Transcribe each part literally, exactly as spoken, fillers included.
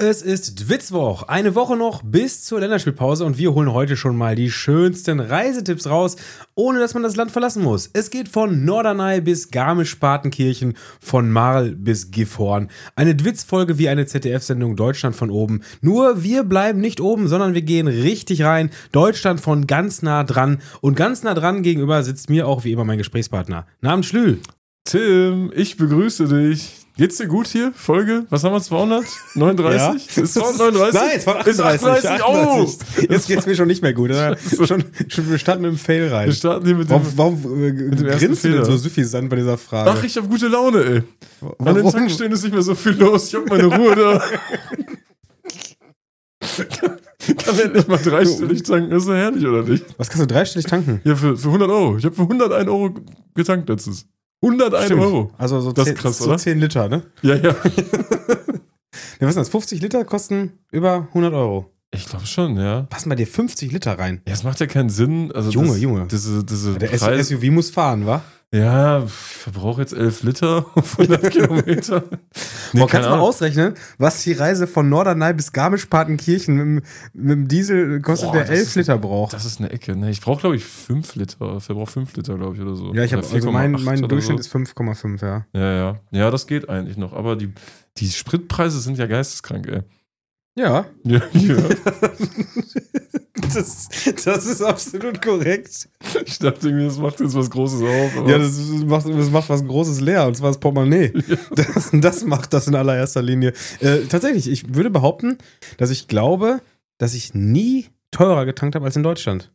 Es ist Dwitzwoch, eine Woche noch bis zur Länderspielpause und wir holen heute schon mal die schönsten Reisetipps raus, ohne dass man das Land verlassen muss. Es geht von Norderney bis Garmisch-Partenkirchen, von Marl bis Gifhorn. Eine Dwitz-Folge wie eine Z D F-Sendung Deutschland von oben. Nur wir bleiben nicht oben, sondern wir gehen richtig rein. Deutschland von ganz nah dran und ganz nah dran gegenüber sitzt mir auch wie immer mein Gesprächspartner. Namens Schlü. Tim, ich begrüße dich. Geht's dir gut hier? Folge? Was haben wir? zweihundertneununddreißig? Ja. Ist zweihundertneunundneunzig? Nein, zweihundertachtunddreißig. Ist achtunddreißig. Oh! Jetzt geht's mir schon nicht mehr gut. Oder? Schon, schon, wir starten mit dem Fail rein. Wir starten hier mit dem, warum warum äh, mit dem ersten grinst du denn Fehler. so süffisant bei dieser Frage? Ach, ich hab gute Laune, ey. Warum? An den Tankstellen ist nicht mehr so viel los. Ich hab meine Ruhe da. Kann endlich mal dreistellig tanken. Ist ja herrlich, oder nicht? Was kannst du dreistellig tanken? Ja, für, für hundert Euro. Ich habe für hundertein Euro getankt letztens. hundertein Stimmt. Euro. Also so, Das zehn, ist krass, so oder? zehn Liter, ne? Ja, ja. Ja, was ist das? fünfzig Liter kosten über hundert Euro. Ich glaube schon, ja. Passen bei dir fünfzig Liter rein. Ja, es macht ja keinen Sinn. Also Junge, das, Junge. Diese, diese Der Preis- S U V muss fahren, wa? Ja, ich verbrauche jetzt elf Liter auf hundert Kilometer. Nee, Boah, kannst keine du mal Ahnung. ausrechnen, was die Reise von Norderney bis Garmisch-Partenkirchen mit, dem- mit dem Diesel kostet, Boah, der das elf ist- Liter braucht? Das ist eine Ecke. Ne? Ich brauche, glaube ich, fünf Liter. Ich verbrauche fünf Liter, glaube ich, oder so. Ja, ich habe Oder also mein, vier Komma acht mein oder Durchschnitt so. ist fünf Komma fünf, ja. Ja, ja. Ja, das geht eigentlich noch. Aber die, die Spritpreise sind ja geisteskrank, ey. Ja, Ja, ja. das, das ist absolut korrekt. Ich dachte irgendwie, das macht jetzt was Großes auf. Aber Ja, das macht, das macht was Großes leer, und zwar das Portemonnaie. Das, das macht das in allererster Linie. Äh, tatsächlich, ich würde behaupten, dass ich glaube, dass ich nie teurer getankt habe als in Deutschland.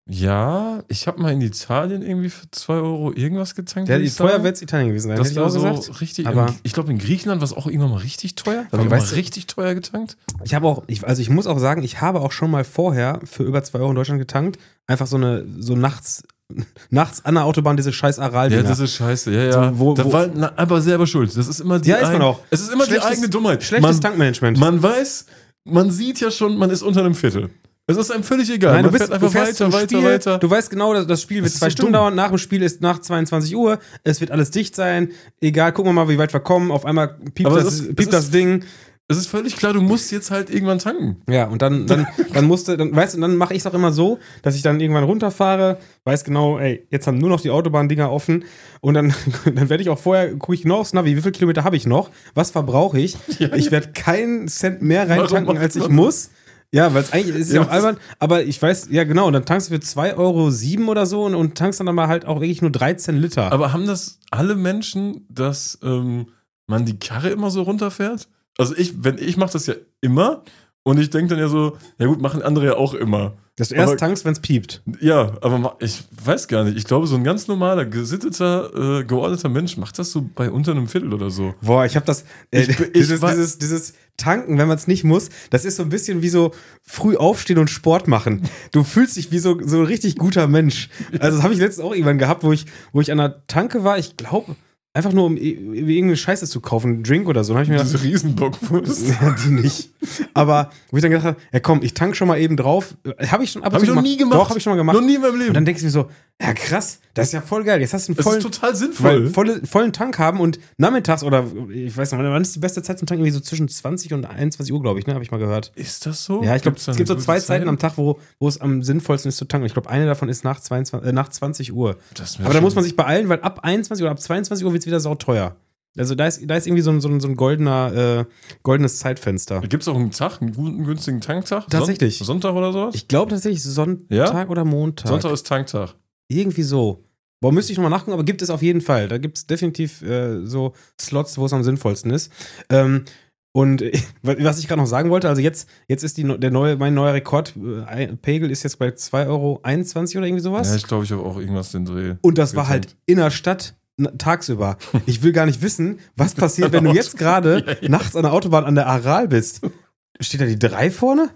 ja, ich habe mal in Italien irgendwie für zwei Euro irgendwas getankt. Der würd die ich sagen. teuer wird es Italien gewesen sein, Das hätte ich war auch so gesagt. richtig. Aber- im, ich glaube, in Griechenland war es auch irgendwann mal richtig teuer. Da Aber habe ich weißt mal du- richtig teuer getankt. Ich habe auch, ich, also ich muss auch sagen, ich habe auch schon mal vorher für über zwei Euro in Deutschland getankt. Einfach so eine, so nachts, nachts an der Autobahn diese scheiß aral Ja, das ist scheiße. Ja, ja. So, wo- da wo- war na, aber selber schuld. Das ist immer die Ja, ist man eigen- auch. Es ist immer Schlechtes- die eigene Dummheit. Schlechtes man, Tankmanagement. man weiß, man sieht ja schon, man ist unter einem Viertel. Es ist einem völlig egal. Nein, man du, bist, fährt einfach du fährst weiter, zum weiter, Spiel, weiter. Du weißt genau, dass das Spiel wird Das ist zwei so Stunden dumm. dauern. Nach dem Spiel ist nach zweiundzwanzig Uhr. Es wird alles dicht sein. Egal, gucken wir mal, wie weit wir kommen. Auf einmal piept, Aber das, es ist- piept es das ist- Ding. Es ist völlig klar, du musst jetzt halt irgendwann tanken. Ja, und dann, dann, dann musste, dann, weißt du, dann mache ich es auch immer so, dass ich dann irgendwann runterfahre, weiß genau, ey, jetzt haben nur noch die Autobahndinger offen und dann, dann werde ich auch vorher, gucke ich genau aufs Navi, wie viele Kilometer habe ich noch, was verbrauche ich? Ja, ich ja. werde keinen Cent mehr Warum reintanken, macht als ich man muss. Ja, weil es eigentlich ist ja Ja, auch albern, aber ich weiß, ja genau, und dann tankst du für zwei Euro sieben oder so und, und tankst dann aber halt auch wirklich nur dreizehn Liter. Aber haben das alle Menschen, dass ähm, man die Karre immer so runterfährt? Also ich, wenn ich mache das ja immer und ich denke dann ja so, ja gut, machen andere ja auch immer. Dass du erst aber- tankst, wenn es piept. Ja, aber ma- ich weiß gar nicht. Ich glaube, so ein ganz normaler, gesitteter, äh, geordneter Mensch macht das so bei unter einem Viertel oder so. Boah, ich hab das. Äh, Ich- ich dieses, war- dieses, dieses Tanken, wenn man es nicht muss, das ist so ein bisschen wie so früh aufstehen und Sport machen. Du fühlst dich wie so, so ein richtig guter Mensch. Also, das habe ich letztens auch irgendwann gehabt, wo ich, wo ich an der Tanke war, ich glaube, einfach nur um i- irgendeine Scheiße zu kaufen, einen Drink oder so. Dann habe ich mir gedacht, Diese Riesenbockwurst. ja, die nicht. Aber wo ich dann gedacht habe, ja komm, ich tank schon mal eben drauf. Habe ich schon ab und Habe ich zu noch nie gemacht. Doch, habe ich schon mal gemacht. Noch nie in meinem Leben. Und dann denkst du mir so, ja krass, das ist ja voll geil. Jetzt hast du einen das vollen, ist total weil sinnvoll. volle, vollen Tank haben und nachmittags oder ich weiß nicht, wann ist die beste Zeit zum Tanken? Irgendwie so zwischen zwanzig und einundzwanzig Uhr, glaube ich, ne? Habe ich mal gehört. Ist das so? Ja, ich glaube, Gibt's da es gibt so eine zwei gute Zeiten Zeit? am Tag, wo, wo es am sinnvollsten ist zu tanken. Ich glaube, eine davon ist nach, zweiundzwanzig, äh, nach zwanzig Uhr. Das wär Aber da schon- muss man sich beeilen, weil ab einundzwanzig oder ab zweiundzwanzig Uhr wird es wieder sauteuer. Also da ist, da ist irgendwie so ein, so ein, so ein goldener, äh, goldenes Zeitfenster. Gibt es auch einen Tag, einen guten, günstigen Tanktag? Tatsächlich. Son Sonntag oder sowas? Ich glaube tatsächlich Sonntag Ja? oder Montag. Sonntag ist Tanktag. Irgendwie so. Boah, müsste ich nochmal nachgucken, aber gibt es auf jeden Fall. Da gibt es definitiv äh, so Slots, wo es am sinnvollsten ist. Ähm, und äh, was ich gerade noch sagen wollte, also jetzt, jetzt ist die, der neue, mein neuer Rekord, äh, Pegel ist jetzt bei zwei Euro einundzwanzig oder irgendwie sowas. Ja, ich glaube, ich habe auch irgendwas den Dreh. Und das war getankt. halt in der Stadt n- tagsüber. Ich will gar nicht wissen, was passiert, wenn du jetzt gerade Ja, ja. nachts an der Autobahn an der Aral bist. Steht da die drei vorne?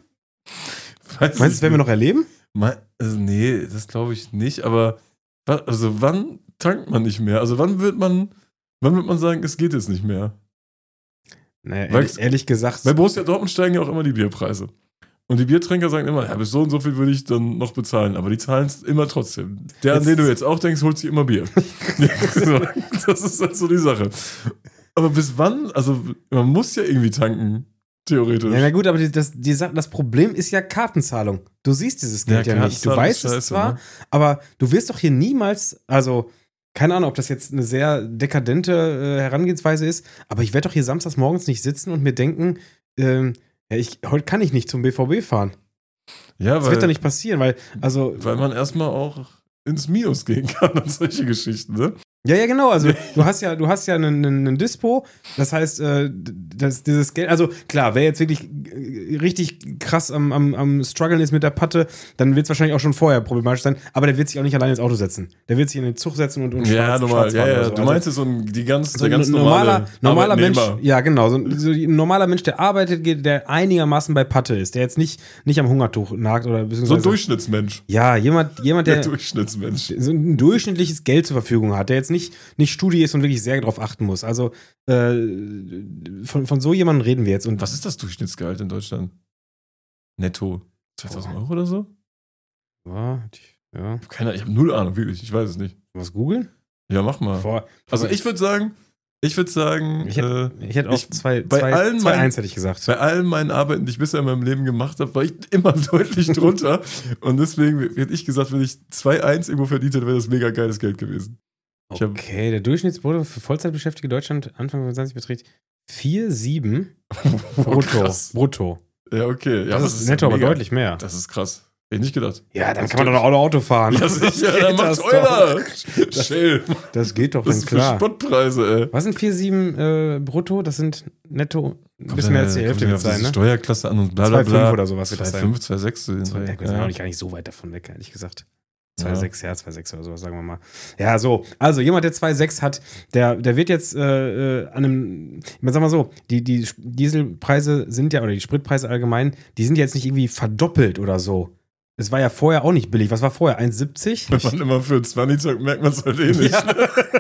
Weiß Meinst du, ich das werden wir noch erleben? Me- Also, nee, das glaube ich nicht, aber wa- also wann tankt man nicht mehr? Also wann wird man, wann wird man sagen, es geht jetzt nicht mehr? Naja, Weil- ehrlich, ehrlich gesagt. Bei Borussia Dortmund steigen ja auch immer die Bierpreise. Und die Biertrinker sagen immer, ja, bis so und so viel würde ich dann noch bezahlen. Aber die zahlen es immer trotzdem. Der, an Jetzt- den du jetzt auch denkst, holt sich immer Bier. So, das ist halt so die Sache. Aber bis wann? Also man muss ja irgendwie tanken. theoretisch. Ja, na gut, aber die, das, die, das Problem ist ja Kartenzahlung. Du siehst dieses Geld ja, ja nicht. Du weißt es zwar, ne? Aber du wirst doch hier niemals, also keine Ahnung, ob das jetzt eine sehr dekadente äh, Herangehensweise ist, aber ich werde doch hier samstags morgens nicht sitzen und mir denken, ähm, ja, ich, heute kann ich nicht zum B V B fahren. Ja, das weil, wird doch nicht passieren, weil, also. Weil man erstmal auch ins Minus gehen kann und solche Geschichten, ne? Ja, ja, genau. Also du hast ja, du hast ja einen, einen Dispo, das heißt, äh, das, dieses Geld, also klar, wer jetzt wirklich richtig krass am, am, am Struggeln ist mit der Patte, dann wird es wahrscheinlich auch schon vorher problematisch sein, aber der wird sich auch nicht alleine ins Auto setzen. Der wird sich in den Zug setzen und, und ja, schwarz, normal, schwarz fahren ja, ja. oder so. Du also, meinst so ein, die ganz, so der ganz ein normale normaler, normaler Mensch, Arbeitnehmer. ja genau, so, so ein normaler Mensch, der arbeitet geht, der einigermaßen bei Patte ist, der jetzt nicht, nicht am Hungertuch nagt oder beziehungsweise. So ein Durchschnittsmensch. Ja, jemand, jemand der, der Durchschnittsmensch. so ein durchschnittliches Geld zur Verfügung hat, der jetzt nicht, nicht Studi ist und wirklich sehr darauf achten muss. Also äh, von, von so jemandem reden wir jetzt. Und was ist das Durchschnittsgehalt in Deutschland? Netto zweitausend Euro oder so? Ja, ja. Keine, ich habe null Ahnung, wirklich. Ich weiß es nicht. Was googeln? Ja, mach mal. Vor, also ich würde sagen, ich würde sagen, ich hätte, äh, ich hätte auch ich, zwei, bei zwei, allen zwei meinen, eins hätte ich gesagt. Bei allen meinen Arbeiten, die ich bisher in meinem Leben gemacht habe, war ich immer deutlich drunter. Und deswegen hätte ich gesagt, wenn ich zwei eins irgendwo verdient hätte, wäre das mega geiles Geld gewesen. Ich okay, der Durchschnittsbrutto für Vollzeitbeschäftigte Deutschland Anfang fünfundzwanzig beträgt vier Komma sieben brutto. Brutto. Ja, okay. Ja, das, das ist, ist netto, aber deutlich mehr. Das ist krass. Hätte ich nicht gedacht. Ja, dann das kann man doch noch Auto fahren. Ja, sicher, dann macht's euer. Chill. Das geht doch, das dann klar. Das sind Spottpreise, ey. Was sind vier Komma sieben äh, brutto? Das sind netto ein bisschen mehr als die Hälfte wird sein, ne? Steuerklasse an und bla bla bla. zwei Komma fünf oder sowas wird das sein. zwei Komma fünf, zwei Komma sechs. Ja, wir sind auch nicht gar nicht so weit davon weg, ehrlich gesagt. zwei Komma sechs, ja, ja zwei Komma sechs oder sowas, sagen wir mal. Ja, so. Also, jemand, der zwei Komma sechs hat, der, der wird jetzt äh, äh, an einem, ich sag mal so, die, die Dieselpreise sind ja, oder die Spritpreise allgemein, die sind jetzt nicht irgendwie verdoppelt oder so. Es war ja vorher auch nicht billig. Was war vorher? eins Komma siebzig? Wenn man immer für zwanzig sagt, merkt man es halt eh nicht. Ja.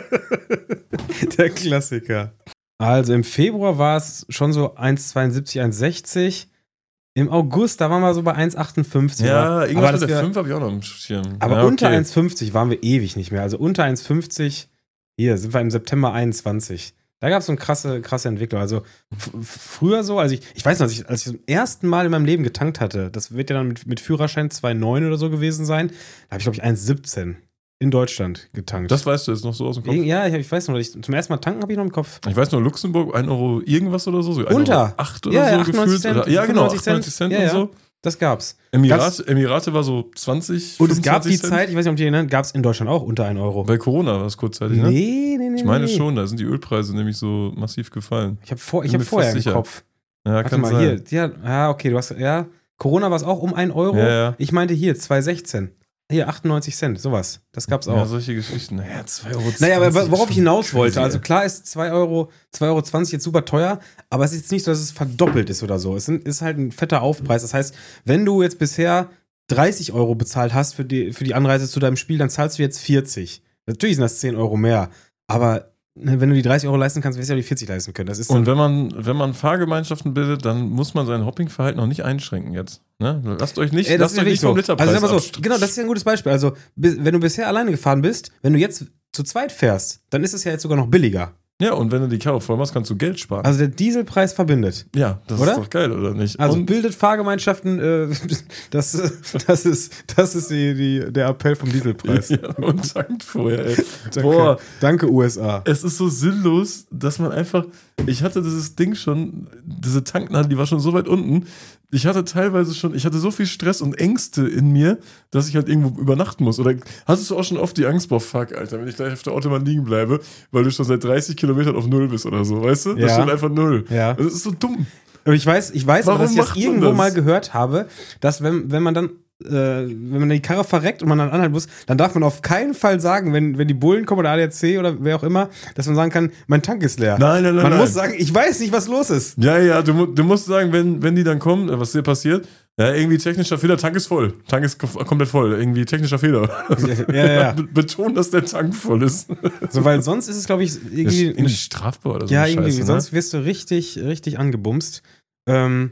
Der Klassiker. Also, im Februar war es schon so eins Komma zweiundsiebzig, eins Komma sechzig. Im August, da waren wir so bei eins Komma achtundfünfzig. Ja, aber irgendwas mit der wir, fünf habe ich auch noch im Schirm. Aber ja, okay. unter eins Komma fünfzig waren wir ewig nicht mehr. Also unter eins Komma fünfzig, hier sind wir im September einundzwanzig. Da gab es so eine krasse, krasse Entwicklung. Also f- früher so, also ich, ich weiß noch, als ich, als ich zum ersten Mal in meinem Leben getankt hatte, das wird ja dann mit, mit Führerschein zwei Komma neun oder so gewesen sein, da habe ich, glaube ich, eins Komma siebzehn in Deutschland getankt. Das weißt du jetzt noch so aus dem Kopf? Ja, ich, ich weiß noch, ich, zum ersten Mal tanken habe ich noch im Kopf. Ich weiß noch, Luxemburg, ein Euro irgendwas oder so. so unter. acht oder ja, so ja, gefühlt. Cent, oder, ja, genau, achtundneunzig Cent ja, und ja. so. Das gab's. Emirate, Emirate war so zwanzig, und es gab die Cent. Zeit, ich weiß nicht, ob die erinnern, gab es in Deutschland auch unter ein Euro. Bei Corona war es kurzzeitig, ne? Nee, nee, nee. Ich meine nee. schon, da sind die Ölpreise nämlich so massiv gefallen. Ich habe vor, hab vorher im sicher. Kopf. Ja, Warte kann mal, sein. hier. Ja, ja, okay, du hast, ja. Corona war es auch um ein Euro. Ja, ja. Ich meinte hier, zwei Komma sechzehn. Hier, achtundneunzig Cent, sowas. Das gab's auch. Ja, solche Geschichten. Naja, zwei Euro zwanzig. Naja, aber worauf ich hinaus crazy, wollte, also ey. klar ist zwei Euro, zwei Euro zwanzig jetzt super teuer, aber es ist jetzt nicht so, dass es verdoppelt ist oder so. Es ist halt ein fetter Aufpreis. Das heißt, wenn du jetzt bisher dreißig Euro bezahlt hast für die, für die Anreise zu deinem Spiel, dann zahlst du jetzt vierzig. Natürlich sind das zehn Euro mehr, aber wenn du die dreißig Euro leisten kannst, wirst du ja die vierzig leisten können. Das ist Und wenn man, wenn man Fahrgemeinschaften bildet, dann muss man sein Hoppingverhalten noch nicht einschränken jetzt. Ne? Lasst euch nicht, Ey, das lasst ist ja euch nicht so. vom Literpreis Also sag mal so, abstützen. genau, das ist ja ein gutes Beispiel. Also, bis, wenn du bisher alleine gefahren bist, wenn du jetzt zu zweit fährst, dann ist es ja jetzt sogar noch billiger. Ja, und wenn du die Karre voll machst, kannst du Geld sparen. Also der Dieselpreis verbindet. ja, das oder? ist doch geil, oder nicht? Also und bildet Fahrgemeinschaften, äh, das, das ist, das ist die, die, der Appell vom Dieselpreis. ja, und tankt vorher, ey. Danke, Boah, danke U S A. es ist so sinnlos, dass man einfach, ich hatte dieses Ding schon, diese Tanknadel, die war schon so weit unten. Ich hatte teilweise schon, ich hatte so viel Stress und Ängste in mir, dass ich halt irgendwo übernachten muss. Oder hattest du auch schon oft die Angst, boah, fuck, Alter, wenn ich gleich auf der Autobahn liegen bleibe, weil du schon seit dreißig Kilometern auf Null bist oder so, weißt du? Das Ja. steht einfach Null. Ja. Das ist so dumm. Und ich weiß, ich weiß, aber, Warum dass ich das macht man irgendwo das? mal gehört habe, dass wenn, wenn man dann äh, wenn man die Karre verreckt und man dann anhalten muss, dann darf man auf keinen Fall sagen, wenn, wenn die Bullen kommen oder A D A C oder wer auch immer, dass man sagen kann, mein Tank ist leer. Nein, nein, nein. Man nein. muss sagen, ich weiß nicht, was los ist. Ja, ja, du, mu- du musst sagen, wenn, wenn die dann kommen, äh, was dir passiert, ja, irgendwie technischer Fehler, Tank ist voll. Tank ist kom- komplett voll. Irgendwie technischer Fehler. Ja, ja, ja. Be- Beton, dass der Tank voll ist. So, weil sonst ist es, glaube ich, irgendwie. irgendwie strafbar oder so. ja, eine irgendwie, Scheiße, sonst wirst du richtig, richtig angebumst. Ähm,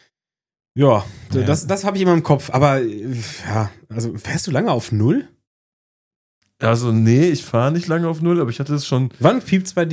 ja, Ja. das, das habe ich immer im Kopf. Aber äh, ja, also fährst du lange auf Null? Ne? Also, nee, ich fahre nicht lange auf Null, aber ich hatte es schon. Wann piept's bei dir?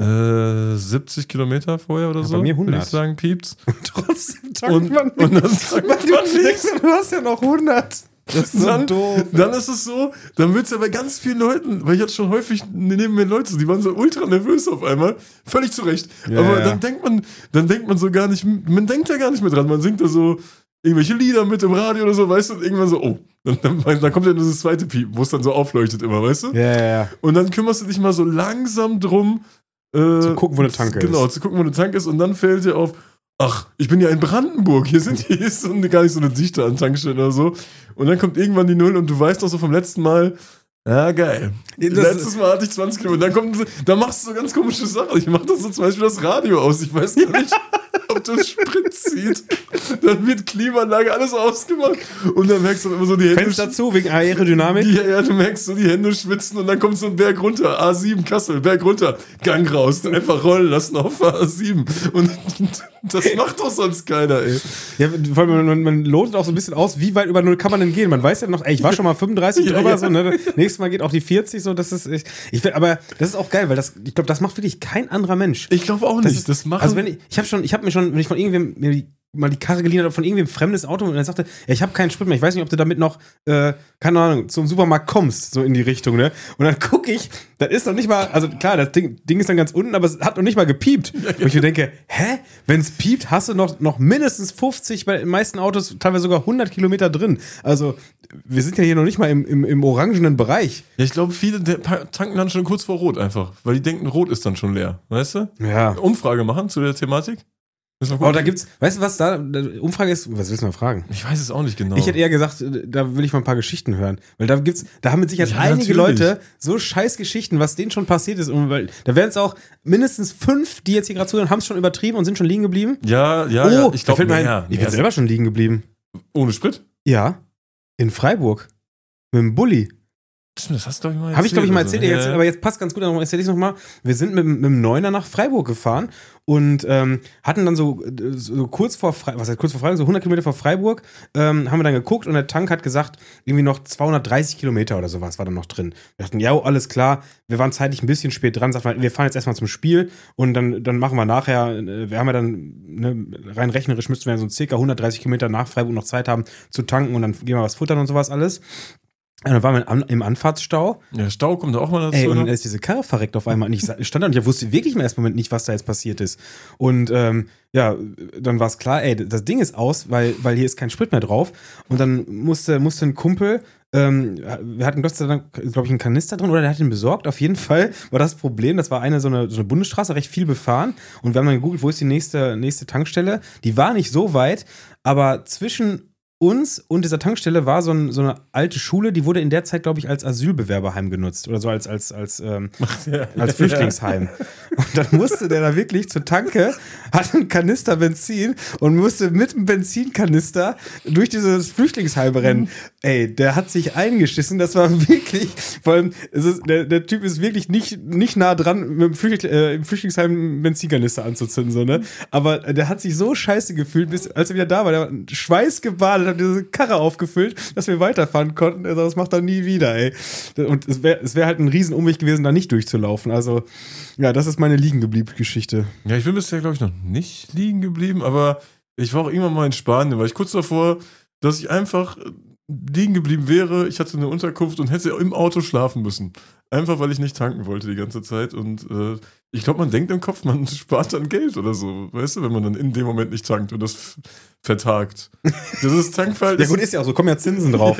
Äh, siebzig Kilometer vorher oder Ja, so. bei mir hundert. Würde ich sagen, piept's. Trotzdem tankt Und, man und nicht. dann sagt Weil man du nichts. denkst, du hast ja noch hundert. Das ist so Dann, doof. dann ist es so, dann wird es ja bei ganz vielen Leuten, weil ich hatte schon häufig neben mir Leute, die waren so ultra nervös auf einmal, völlig zu Recht. Ja, aber ja. dann denkt man, dann denkt man so gar nicht, man denkt ja gar nicht mehr dran, man singt da so irgendwelche Lieder mit im Radio oder so, weißt du, und irgendwann so, oh, dann, dann, dann kommt ja nur das zweite Piepen, wo es dann so aufleuchtet immer, weißt du? Ja, ja, ja. Und dann kümmerst du dich mal so langsam drum, äh, Zu gucken, wo eine Tanke genau, ist. zu gucken, wo eine Tanke ist, und dann fällt dir auf, ach, ich bin ja in Brandenburg, hier sind hier ist so eine, gar nicht so eine Dichte an Tankstellen oder so. Und dann kommt irgendwann die Null und du weißt doch so vom letzten Mal, ja, geil. Das Letztes Mal hatte ich zwanzig Kilometer. Dann, kommt, so- dann machst du so ganz komische Sachen. Ich mach das so zum Beispiel das Radio aus. Ich weiß gar nicht, ob das Sprit zieht. Dann wird Klimaanlage alles ausgemacht. Und dann merkst du immer so die Hände. Fenster zu, wegen Aerodynamik. Ja, ja, du merkst so die Hände schwitzen und dann kommt so ein Berg runter. A sieben Kassel, Berg runter, Gang raus. Dann einfach rollen lassen auf A sieben. Und das macht doch sonst keiner, ey. Ja, vor allem, man, man lotet auch so ein bisschen aus, wie weit über Null kann man denn gehen? Man weiß ja noch, ey, ich war schon mal fünfunddreißig Ja, drüber, ja. so, ne? Nächstes Mal geht auch die vierzig, so, das ist, ich, ich will, aber das ist auch geil, weil das, ich glaube, das macht wirklich kein anderer Mensch. Ich glaube auch Das nicht. ist, Das machen. also wenn ich, ich habe schon, ich habe mir schon, wenn ich von irgendwem mir die, mal die Karre geliehen habe, von irgendwem fremdes Auto und er sagte, ja, ich habe keinen Sprit mehr, ich weiß nicht, ob du damit noch, äh, keine Ahnung, zum Supermarkt kommst, so in die Richtung, ne? Und dann gucke ich, das ist noch nicht mal, also klar, das Ding, Ding ist dann ganz unten, aber es hat noch nicht mal gepiept. Ja, ja. Und ich mir denke, hä? Wenn es piept, hast du noch, noch mindestens fünfzig, bei den meisten Autos teilweise sogar hundert Kilometer drin. Also, wir sind ja hier noch nicht mal im, im, im orangenen Bereich. Ja, ich glaube, viele der- tanken dann schon kurz vor Rot einfach, weil die denken, Rot ist dann schon leer, weißt du? Ja. Umfrage machen zu der Thematik. Müssen wir Oh, gucken. da gibt's, weißt du was da, da Umfrage ist, was willst du mal fragen? Ich weiß es auch nicht genau. Ich hätte eher gesagt, da will ich mal ein paar Geschichten hören. Weil da gibt's, da haben mit Sicherheit Ja, einige natürlich. Leute so scheiß Geschichten, was denen schon passiert ist. Und weil, da werden es auch mindestens fünf, die jetzt hier gerade zuhören, haben es schon übertrieben und sind schon liegen geblieben. ja, ja, oh, ja. Ich da glaube, fällt mir ein, mehr, ich mehr. bin selber schon liegen geblieben. Ohne Sprit? Ja. In Freiburg. Mit dem Bulli. Stimmt, das hast du, glaube ich, mal erzählt. Habe ich, glaube ich, mal oder so. erzählt. Ja, Jetzt, ja. aber jetzt passt ganz gut, darum erzähle ich es nochmal. Wir sind mit, mit dem Neuner nach Freiburg gefahren und ähm, hatten dann so, so kurz vor Freiburg, was heißt kurz vor Freiburg, so hundert Kilometer vor Freiburg, ähm, haben wir dann geguckt und der Tank hat gesagt, irgendwie noch zweihundertdreißig Kilometer oder sowas war da noch drin. Wir dachten, ja, alles klar, wir waren zeitlich ein bisschen spät dran, sagt man, wir fahren jetzt erstmal zum Spiel und dann, dann machen wir nachher, äh, wir haben ja dann, ne, rein rechnerisch müssten wir so circa hundertdreißig Kilometer nach Freiburg noch Zeit haben zu tanken und dann gehen wir was futtern und sowas alles. Und dann waren wir im, im Anfahrtsstau. Ja, Stau kommt da auch mal dazu. Ey, und dann ne? ist diese Karre verreckt auf einmal. Und ich stand da und ich wusste wirklich im ersten Moment nicht, was da jetzt passiert ist. Und ähm, ja, dann war es klar, ey, das Ding ist aus, weil, weil hier ist kein Sprit mehr drauf. Und dann musste, musste ein Kumpel, ähm, wir hatten Gott sei Dank, glaube ich, einen Kanister drin oder der hat ihn besorgt. Auf jeden Fall war das Problem, das war eine so eine, so eine Bundesstraße, recht viel befahren. Und wir haben dann gegoogelt, wo ist die nächste, nächste Tankstelle. Die war nicht so weit, aber zwischen uns und dieser Tankstelle war so, ein, so eine alte Schule, die wurde in der Zeit, glaube ich, als Asylbewerberheim genutzt oder so als, als, als, ähm, Ja. als Flüchtlingsheim. Und dann musste der da wirklich zur Tanke, hatte einen Kanister Benzin und musste mit dem Benzinkanister durch dieses Flüchtlingsheim rennen. Ey, der hat sich eingeschissen, das war wirklich, vor allem, es ist, der, der Typ ist wirklich nicht, nicht nah dran, mit dem Flüchtling, äh, im Flüchtlingsheim einen Benzinkanister anzuzünden, so, ne? Aber der hat sich so scheiße gefühlt, bis, als er wieder da war, der war schweißgebadet, hat diese Karre aufgefüllt, dass wir weiterfahren konnten. Er sagt, das macht er nie wieder, ey. Und es wäre es wär halt ein Riesenumweg gewesen, da nicht durchzulaufen. Also, ja, das ist meine Liegengeblieben-Geschichte. Ja, ich bin bisher, glaube ich, noch nicht liegen geblieben, aber ich war auch irgendwann mal in Spanien, weil ich kurz davor, dass ich einfach liegen geblieben wäre. Ich hatte eine Unterkunft und hätte im Auto schlafen müssen. Einfach, weil ich nicht tanken wollte die ganze Zeit. Und äh, ich glaube, man denkt im Kopf, man spart dann Geld oder so. Weißt du, wenn man dann in dem Moment nicht tankt und das f- vertagt. Das ist Tankverhalten. Ja gut, ist ja auch so, kommen ja Zinsen drauf.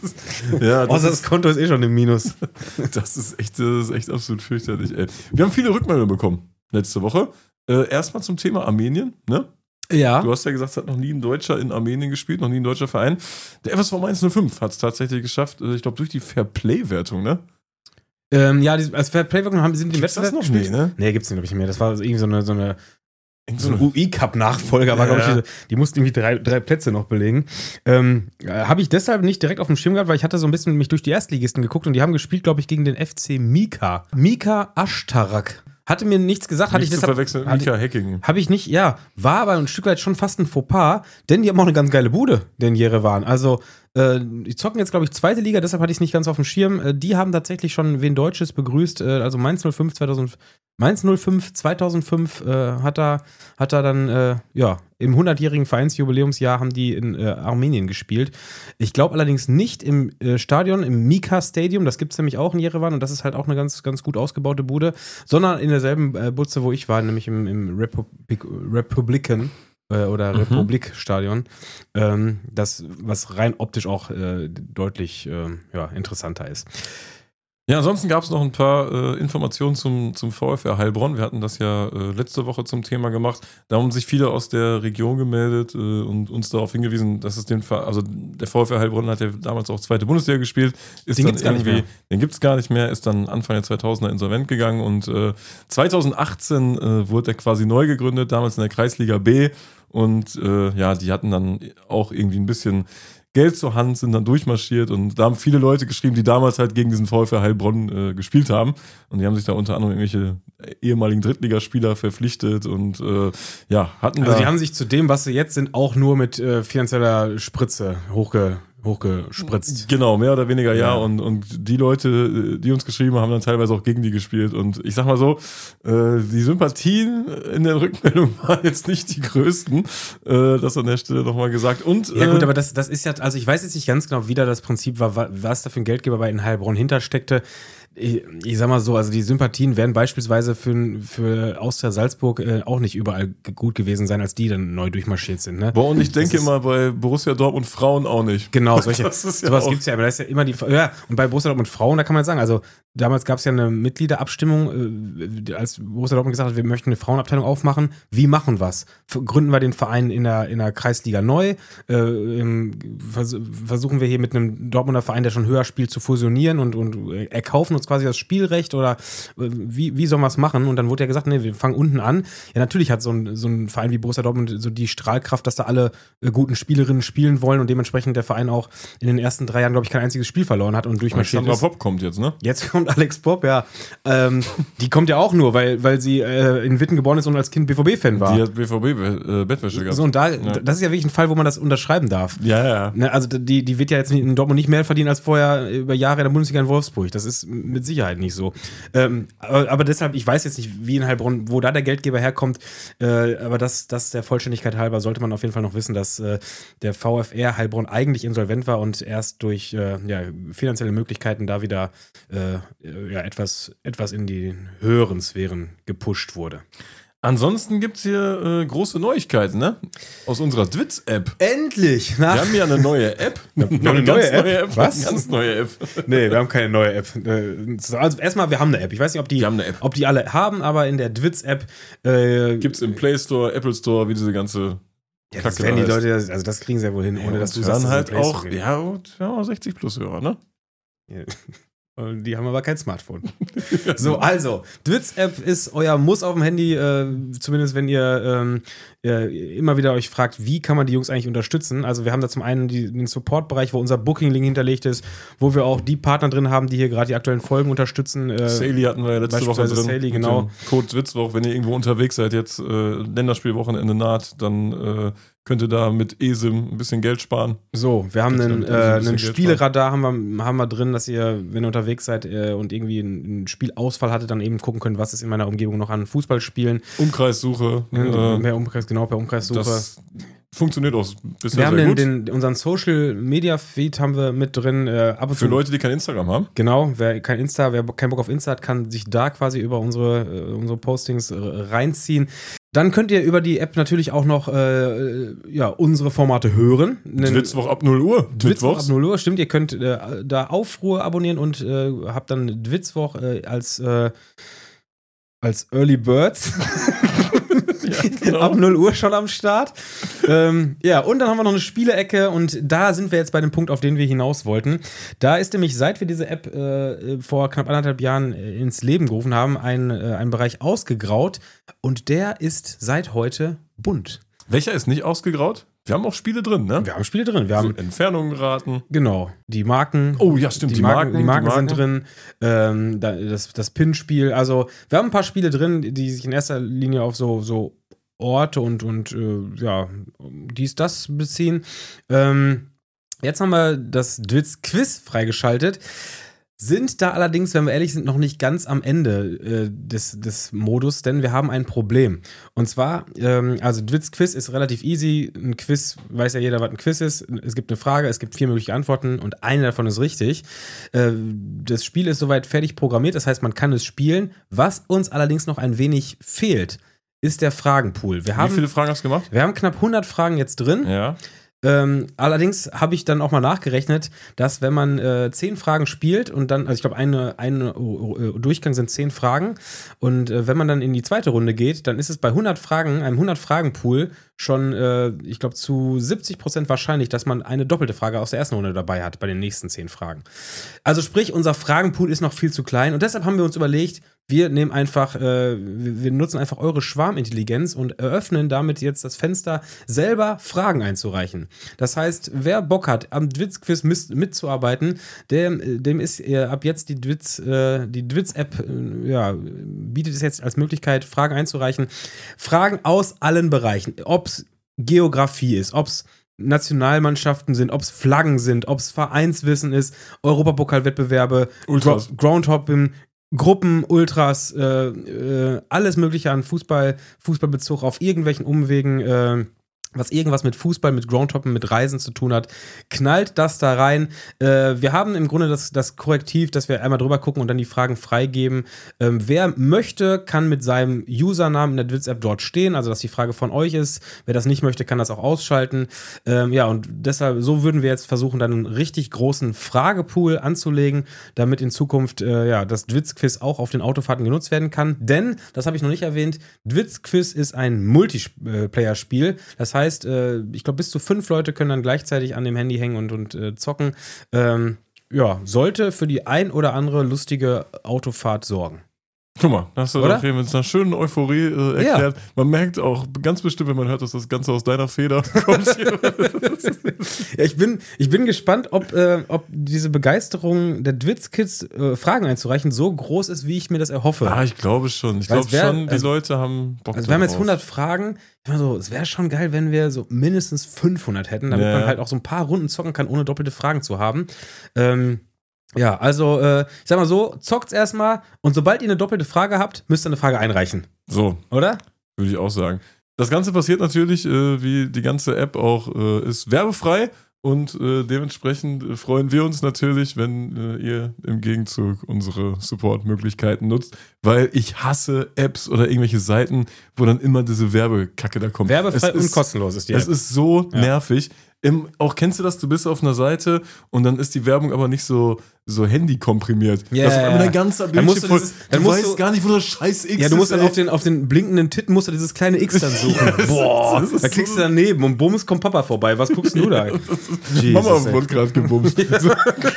Ja, das, Außer das ist, Konto ist eh schon im Minus. das, ist echt, das ist echt absolut fürchterlich, ey. Wir haben viele Rückmeldungen bekommen letzte Woche. Äh, erstmal zum Thema Armenien, ne? Ja. Du hast ja gesagt, es hat noch nie ein Deutscher in Armenien gespielt, noch nie ein deutscher Verein. Der F S V Mainz null fünf hat es tatsächlich geschafft, äh, ich glaube, durch die Fairplay-Wertung, ne? Ähm, ja, die, als Fairplay-Wirkung haben sind die Gibt's das Wettbewerb noch? Nee, ne? Nee, gibt's nicht, glaube ich, nicht mehr. Das war so irgendwie so eine, so eine Irgend so ein U I-Cup-Nachfolger, war, Ja, glaube ich, ja. diese, die mussten irgendwie drei, drei Plätze noch belegen. Ähm, äh, habe ich deshalb nicht direkt auf dem Schirm gehabt, weil ich hatte so ein bisschen mich durch die Erstligisten geguckt und die haben gespielt, glaube ich, gegen den F C Mika. Mika Ashtarak. Hatte mir nichts gesagt, hatte Nicht ich zu deshalb. verwechseln mit hatte- Mika Häkkinen. Habe ich nicht, ja. War aber ein Stück weit schon fast ein Fauxpas, denn die haben auch eine ganz geile Bude, den Jerewan. Also, Äh, die zocken jetzt, glaube ich, zweite Liga, deshalb hatte ich es nicht ganz auf dem Schirm. Äh, die haben tatsächlich schon wen Deutsches begrüßt. Äh, also Mainz null fünf zweitausend, Mainz null fünf zweitausendfünf äh, hat da hat da dann, äh, ja, im hundertjährigen Vereinsjubiläumsjahr haben die in äh, Armenien gespielt. Ich glaube allerdings nicht im äh, Stadion, im Mika Stadium, das gibt es nämlich auch in Jerewan und das ist halt auch eine ganz, ganz gut ausgebaute Bude, sondern in derselben äh, Butze, wo ich war, nämlich im, im Republik, Republican äh, oder Mhm. Republikstadion. Ähm, das, was rein optisch auch äh, deutlich äh, ja, interessanter ist. Ja, ansonsten gab es noch ein paar äh, Informationen zum, zum VfR Heilbronn. Wir hatten das ja äh, letzte Woche zum Thema gemacht. Da haben sich viele aus der Region gemeldet äh, und uns darauf hingewiesen, dass es den Ver also der VfR Heilbronn hat ja damals auch zweite Bundesliga gespielt. Ist Den dann gibt's gar nicht mehr. Den gibt es gar nicht mehr, ist dann Anfang der zweitausender insolvent gegangen und äh, zweitausendachtzehn äh, wurde er quasi neu gegründet, damals in der Kreisliga B. Und äh, ja, die hatten dann auch irgendwie ein bisschen Geld zur Hand, sind dann durchmarschiert und da haben viele Leute geschrieben, die damals halt gegen diesen VfR Heilbronn äh, gespielt haben und die haben sich da unter anderem irgendwelche ehemaligen Drittligaspieler verpflichtet und äh, ja, hatten Also da... die haben sich zu dem, was sie jetzt sind, auch nur mit äh, finanzieller Spritze hochge, hochgespritzt. Genau, mehr oder weniger ja. Ja. Und, und die Leute, die uns geschrieben haben, haben dann teilweise auch gegen die gespielt. Und ich sag mal so, äh, die Sympathien in der Rückmeldung waren jetzt nicht die größten. Äh, das an der Stelle nochmal gesagt. Und, Ja gut, äh, aber das, das ist ja, also ich weiß jetzt nicht ganz genau, wie da das Prinzip war, wa- was da für ein Geldgeber bei in Heilbronn hintersteckte. Ich, ich sag mal so, also die Sympathien werden beispielsweise für, für Austria Salzburg äh, auch nicht überall g- gut gewesen sein, als die dann neu durchmarschiert sind. Ne? boah, und ich denke ist- immer bei Borussia Dortmund Frauen auch nicht. Genau, solche, Das ist ja sowas auch- gibt es ja, aber da ist ja immer die, ja, und bei Borussia Dortmund Frauen, da kann man sagen, also damals gab es ja eine Mitgliederabstimmung, äh, als Borussia Dortmund gesagt hat, wir möchten eine Frauenabteilung aufmachen, wie machen wir's? F- Gründen wir den Verein in der, in der Kreisliga neu, äh, ähm, vers versuchen wir hier mit einem Dortmunder Verein, der schon höher spielt, zu fusionieren und, und äh, erkaufen uns quasi das Spielrecht oder äh, wie, wie sollen wir es machen? Und dann wurde ja gesagt, nee, wir fangen unten an. Ja, natürlich hat so ein, so ein Verein wie Borussia Dortmund so die Strahlkraft, dass da alle äh, guten Spielerinnen spielen wollen und dementsprechend der Verein auch in den ersten drei Jahren, glaube ich, kein einziges Spiel verloren hat und durchmarschiert Alexandra ist. Popp kommt jetzt, ne? Jetzt kommt Alex Popp, ja. Ähm, die kommt ja auch nur, weil, weil sie äh, in Witten geboren ist und als Kind B V B-Fan war. Die hat B V B-Bettwäsche gehabt. So, und da, Ja. das ist ja wirklich ein Fall, wo man das unterschreiben darf. Ja, ja. Ne, also die, die wird ja jetzt in Dortmund nicht mehr verdienen als vorher über Jahre in der Bundesliga in Wolfsburg. Das ist mit Sicherheit nicht so. Ähm, aber, aber deshalb, ich weiß jetzt nicht, wie in Heilbronn, wo da der Geldgeber herkommt. Äh, aber das, das der Vollständigkeit halber sollte man auf jeden Fall noch wissen, dass äh, der VfR Heilbronn eigentlich insolvent war und erst durch äh, ja, finanzielle Möglichkeiten da wieder äh, ja, etwas, etwas in die höheren Sphären gepusht wurde. Ansonsten gibt's hier äh, große Neuigkeiten, ne? Aus unserer Dwitz-App. Endlich! Wir haben ja eine neue App. Wir haben eine neue App? Was? Eine ganz neue App. Nee, wir haben keine neue App. Äh, Also erstmal, wir haben eine App. Ich weiß nicht, ob die, Wir haben eine App. ob die alle haben, aber in der Dwitz-App äh, Gibt's im Play Store, Apple Store, wie diese ganze ja, das Kacke werden die da heißt. Leute, also das kriegen sie ja wohl hin, ohne Ja, dass du und sagst, dann dass halt sie in den Play auch, Store gehen. ja, und, ja, sechzig plus Hörer, ne? Die haben aber kein Smartphone. So, also, Dwitz-App ist euer Muss auf dem Handy, äh, zumindest wenn ihr ähm, äh, immer wieder euch fragt, wie kann man die Jungs eigentlich unterstützen. Also wir haben da zum einen die, den Support-Bereich, wo unser Booking-Link hinterlegt ist, wo wir auch die Partner drin haben, die hier gerade die aktuellen Folgen unterstützen. Äh, Saley hatten wir ja letzte Woche drin. beispielsweise Saley, mit genau. dem Code Witzwoch, wenn ihr irgendwo unterwegs seid, jetzt äh, Länderspielwochenende naht, dann äh, könnt ihr da mit E S I M ein bisschen Geld sparen. So, wir haben Kannst einen, damit also ein äh, bisschen einen Geld Spieleradar haben wir, haben wir drin, dass ihr, wenn ihr unterwegs seid äh, und irgendwie einen, einen Spielausfall hattet, dann eben gucken könnt, was ist in meiner Umgebung noch an Fußballspielen. Umkreissuche. Äh, Äh, per Umkreis, genau, per Umkreissuche. das funktioniert auch bisher Wir haben sehr den, gut. den, unseren Social Media Feed haben wir mit drin. Äh, ab und Für zu, Leute, die kein Instagram haben. Genau, wer kein Insta, wer keinen Bock auf Insta hat, kann sich da quasi über unsere, äh, unsere Postings äh, reinziehen. Dann könnt ihr über die App natürlich auch noch äh, ja, unsere Formate hören. Nen- Witzwoch ab null Uhr. Dwitzwoch ab Mittwochs. null Uhr, stimmt. Ihr könnt äh, da Aufruhr abonnieren und äh, habt dann Dwitzwoch äh, als, äh, als Early Birds. Ja, genau. Ab null Uhr schon am Start. ähm, ja, und dann haben wir noch eine Spielecke und da sind wir jetzt bei dem Punkt, auf den wir hinaus wollten. Da ist nämlich, seit wir diese App äh, vor knapp anderthalb Jahren äh, ins Leben gerufen haben, ein, äh, ein Bereich ausgegraut und der ist seit heute bunt. Welcher ist nicht ausgegraut? Wir haben auch Spiele drin, ne? Wir haben Spiele drin. Wir So haben, Entfernungen raten. genau, die Marken. Oh ja, stimmt. Die, Marken, die Marken sind drin, ähm, da, das, das Pin-Spiel. Also, wir haben ein paar Spiele drin, die sich in erster Linie auf so, so Orte und, und äh, ja, dies, das beziehen. Ähm, Jetzt haben wir das Dwitz-Quiz freigeschaltet. Sind da allerdings, wenn wir ehrlich sind, noch nicht ganz am Ende äh, des, des Modus, denn wir haben ein Problem. Und zwar, ähm, also Dwitz-Quiz ist relativ easy. Ein Quiz, weiß ja jeder, was ein Quiz ist. Es gibt eine Frage, es gibt vier mögliche Antworten und eine davon ist richtig. Äh, das Spiel ist soweit fertig programmiert, das heißt, man kann es spielen. Was uns allerdings noch ein wenig fehlt, ist der Fragenpool. Wir haben, Wie viele Fragen hast du gemacht? Wir haben knapp hundert Fragen jetzt drin. Ja. Ähm, allerdings habe ich dann auch mal nachgerechnet, dass wenn man äh, zehn Fragen spielt und dann, also ich glaube, eine, eine uh, Durchgang sind zehn Fragen und äh, wenn man dann in die zweite Runde geht, dann ist es bei hundert Fragen, einem hundert-Fragen-Pool schon, äh, ich glaube, zu siebzig Prozent wahrscheinlich, dass man eine doppelte Frage aus der ersten Runde dabei hat, bei den nächsten zehn Fragen. Also sprich, unser Fragenpool ist noch viel zu klein und deshalb haben wir uns überlegt, wir nehmen einfach, äh, wir nutzen einfach eure Schwarmintelligenz und eröffnen damit jetzt das Fenster, selber Fragen einzureichen. Das heißt, wer Bock hat, am Dwitz-Quiz mitzuarbeiten, dem, dem ist äh, ab jetzt die Dwitz, äh, die Dwitz-App, äh, ja, bietet es jetzt als Möglichkeit, Fragen einzureichen. Fragen aus allen Bereichen. Ob es Geografie ist, ob es Nationalmannschaften sind, ob es Flaggen sind, ob es Vereinswissen ist, Europapokalwettbewerbe, Ultras. Groundhopping, Gruppen, Ultras, äh, äh, alles Mögliche an Fußball, Fußballbezug auf irgendwelchen Umwegen, äh, was irgendwas mit Fußball, mit Groundhoppen, mit Reisen zu tun hat, knallt das da rein. Äh, wir haben im Grunde das, das Korrektiv, dass wir einmal drüber gucken und dann die Fragen freigeben. Ähm, wer möchte, kann mit seinem Usernamen in der Dwitz-App dort stehen, also dass die Frage von euch ist. Wer das nicht möchte, kann das auch ausschalten. Ähm, ja, und deshalb, so würden wir jetzt versuchen, dann einen richtig großen Fragepool anzulegen, damit in Zukunft äh, ja, das Dwitz-Quiz auch auf den Autofahrten genutzt werden kann. Denn, das habe ich noch nicht erwähnt, Dwitz-Quiz ist ein Multiplayer-Spiel. Das heißt, ich glaube, bis zu fünf Leute können dann gleichzeitig an dem Handy hängen und, und äh, zocken. Ähm, ja, sollte für die ein oder andere lustige Autofahrt sorgen. Guck mal, hast du doch hier mit einer schönen Euphorie äh, erklärt. Ja. Man merkt auch ganz bestimmt, wenn man hört, dass das Ganze aus deiner Feder kommt. Ja, ich bin, ich bin gespannt, ob, äh, ob diese Begeisterung der Dwitz-Kids, äh, Fragen einzureichen, so groß ist, wie ich mir das erhoffe. Ah, ich glaube schon. Ich glaube schon, die also, Leute haben Bock Also wir haben jetzt hundert Fragen. Ich meine so, es wäre schon geil, wenn wir so mindestens fünfhundert hätten, damit ja. man halt auch so ein paar Runden zocken kann, ohne doppelte Fragen zu haben. Ähm, Ja, also, äh, ich sag mal so, zockt's erstmal und sobald ihr eine doppelte Frage habt, müsst ihr eine Frage einreichen. So. Oder? Würde ich auch sagen. Das Ganze passiert natürlich, äh, wie die ganze App auch, äh, ist werbefrei und äh, dementsprechend äh, freuen wir uns natürlich, wenn äh, ihr im Gegenzug unsere Support-Möglichkeiten nutzt, weil ich hasse Apps oder irgendwelche Seiten, wo dann immer diese Werbekacke da kommt. Werbefrei es und ist, kostenlos ist die App. Es ist so ja. nervig. Im, auch kennst du das, du bist auf einer Seite und dann ist die Werbung aber nicht so, so handy-komprimiert. Yeah. Das ist auf einmal dein ganzer Bildschirm voll. Dieses, du musst weißt du, gar nicht, wo das scheiß X ist. Ja, du musst ey. dann auf den, auf den blinkenden Titten musst du dieses kleine X dann suchen. Ja, Boah, das ist da klickst so du daneben und bums, kommt Papa vorbei. Was guckst du da? Jesus, Mama wurde gerade gebumst. So.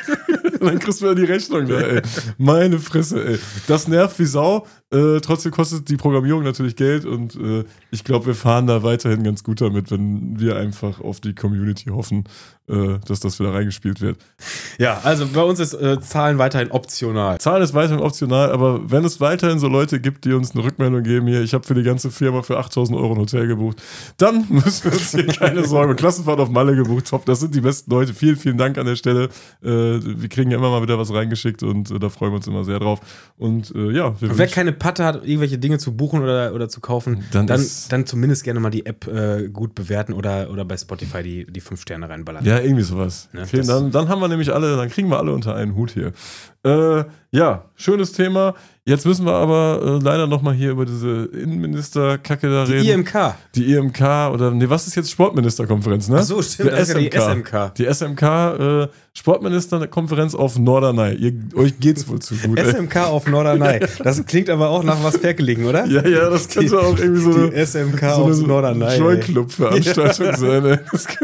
Und dann kriegst du ja die Rechnung da, ey. Meine Fresse, ey. Das nervt wie Sau. Äh, trotzdem kostet die Programmierung natürlich Geld und äh, ich glaube, wir fahren da weiterhin ganz gut damit, wenn wir einfach auf die Community hoffen, äh, dass das wieder reingespielt wird. Ja, also bei uns ist äh, Zahlen weiterhin optional. Zahlen ist weiterhin optional, aber wenn es weiterhin so Leute gibt, die uns eine Rückmeldung geben, hier, ich habe für die ganze Firma für achttausend Euro ein Hotel gebucht, dann müssen wir uns hier keine Sorgen. Klassenfahrt auf Malle gebucht, top, das sind die besten Leute. Vielen, vielen Dank an der Stelle. Äh, wir kriegen ja immer mal wieder was reingeschickt und äh, da freuen wir uns immer sehr drauf. Und äh, ja, wir Wer keine Patte hat, irgendwelche Dinge zu buchen oder, oder zu kaufen, dann, dann, ist, dann zumindest gerne mal die App äh, gut bewerten oder, oder bei Spotify die, die fünf Sterne reinballern. Ja, irgendwie sowas. Ne, okay, dann, dann haben wir nämlich alle, dann kriegen wir alle unter einen Hut hier. Äh, ja, schönes Thema. Jetzt müssen wir aber äh, leider nochmal hier über diese Innenminister-Kacke da die reden. I M K. Die I M K oder, nee, was ist jetzt Sportministerkonferenz, ne? Ach so, stimmt, das ist ja die S M K. Die S M K, äh, Sportministerkonferenz auf Norderney. Ihr, euch geht's wohl zu gut. S M K auf Norderney. Das klingt aber auch nach was Ferkeligen, oder? Ja, ja, das könnte die, auch irgendwie so eine, die S M K so auf eine Norderney. Joy-Club-Veranstaltung ja. sein, ey.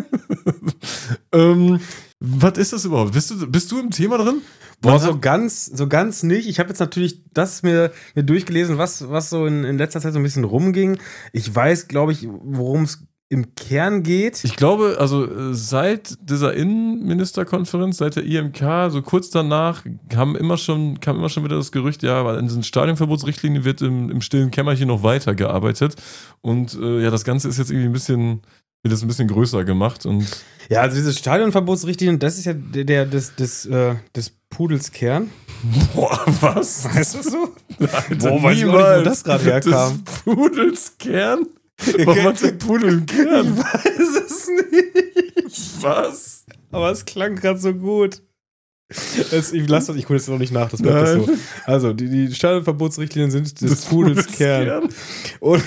ähm, was ist das überhaupt? Bist du, bist du im Thema drin? Boah, so ganz, so ganz nicht. Ich habe jetzt natürlich das mir, mir durchgelesen, was, was so in, in letzter Zeit so ein bisschen rumging. Ich weiß, glaube ich, worum es im Kern geht. Ich glaube, also seit dieser Innenministerkonferenz, seit der I M K, so kurz danach haben immer schon, kam immer schon wieder das Gerücht, ja, weil in diesen Stadionverbotsrichtlinien wird im, im stillen Kämmerchen noch weitergearbeitet. Und äh, ja, das Ganze ist jetzt irgendwie ein bisschen wird das ein bisschen größer gemacht und. Ja, also diese Stadionverbotsrichtlinien, das ist ja der, der des, des, äh, des Pudels Kern. Boah, was? Heißt das so? Alter, Boah, weiß ich auch nicht, wo das gerade herkam. Des Pudels Kern? Warum hat der Pudel einen Kern? Ich weiß es nicht. Was? Aber es klang gerade so gut. Es, ich lasse das, ich gucke das noch nicht nach, das bleibt das so. Also, die, die Stadionverbotsrichtlinien sind des, des Pudels Kern. Kern. Und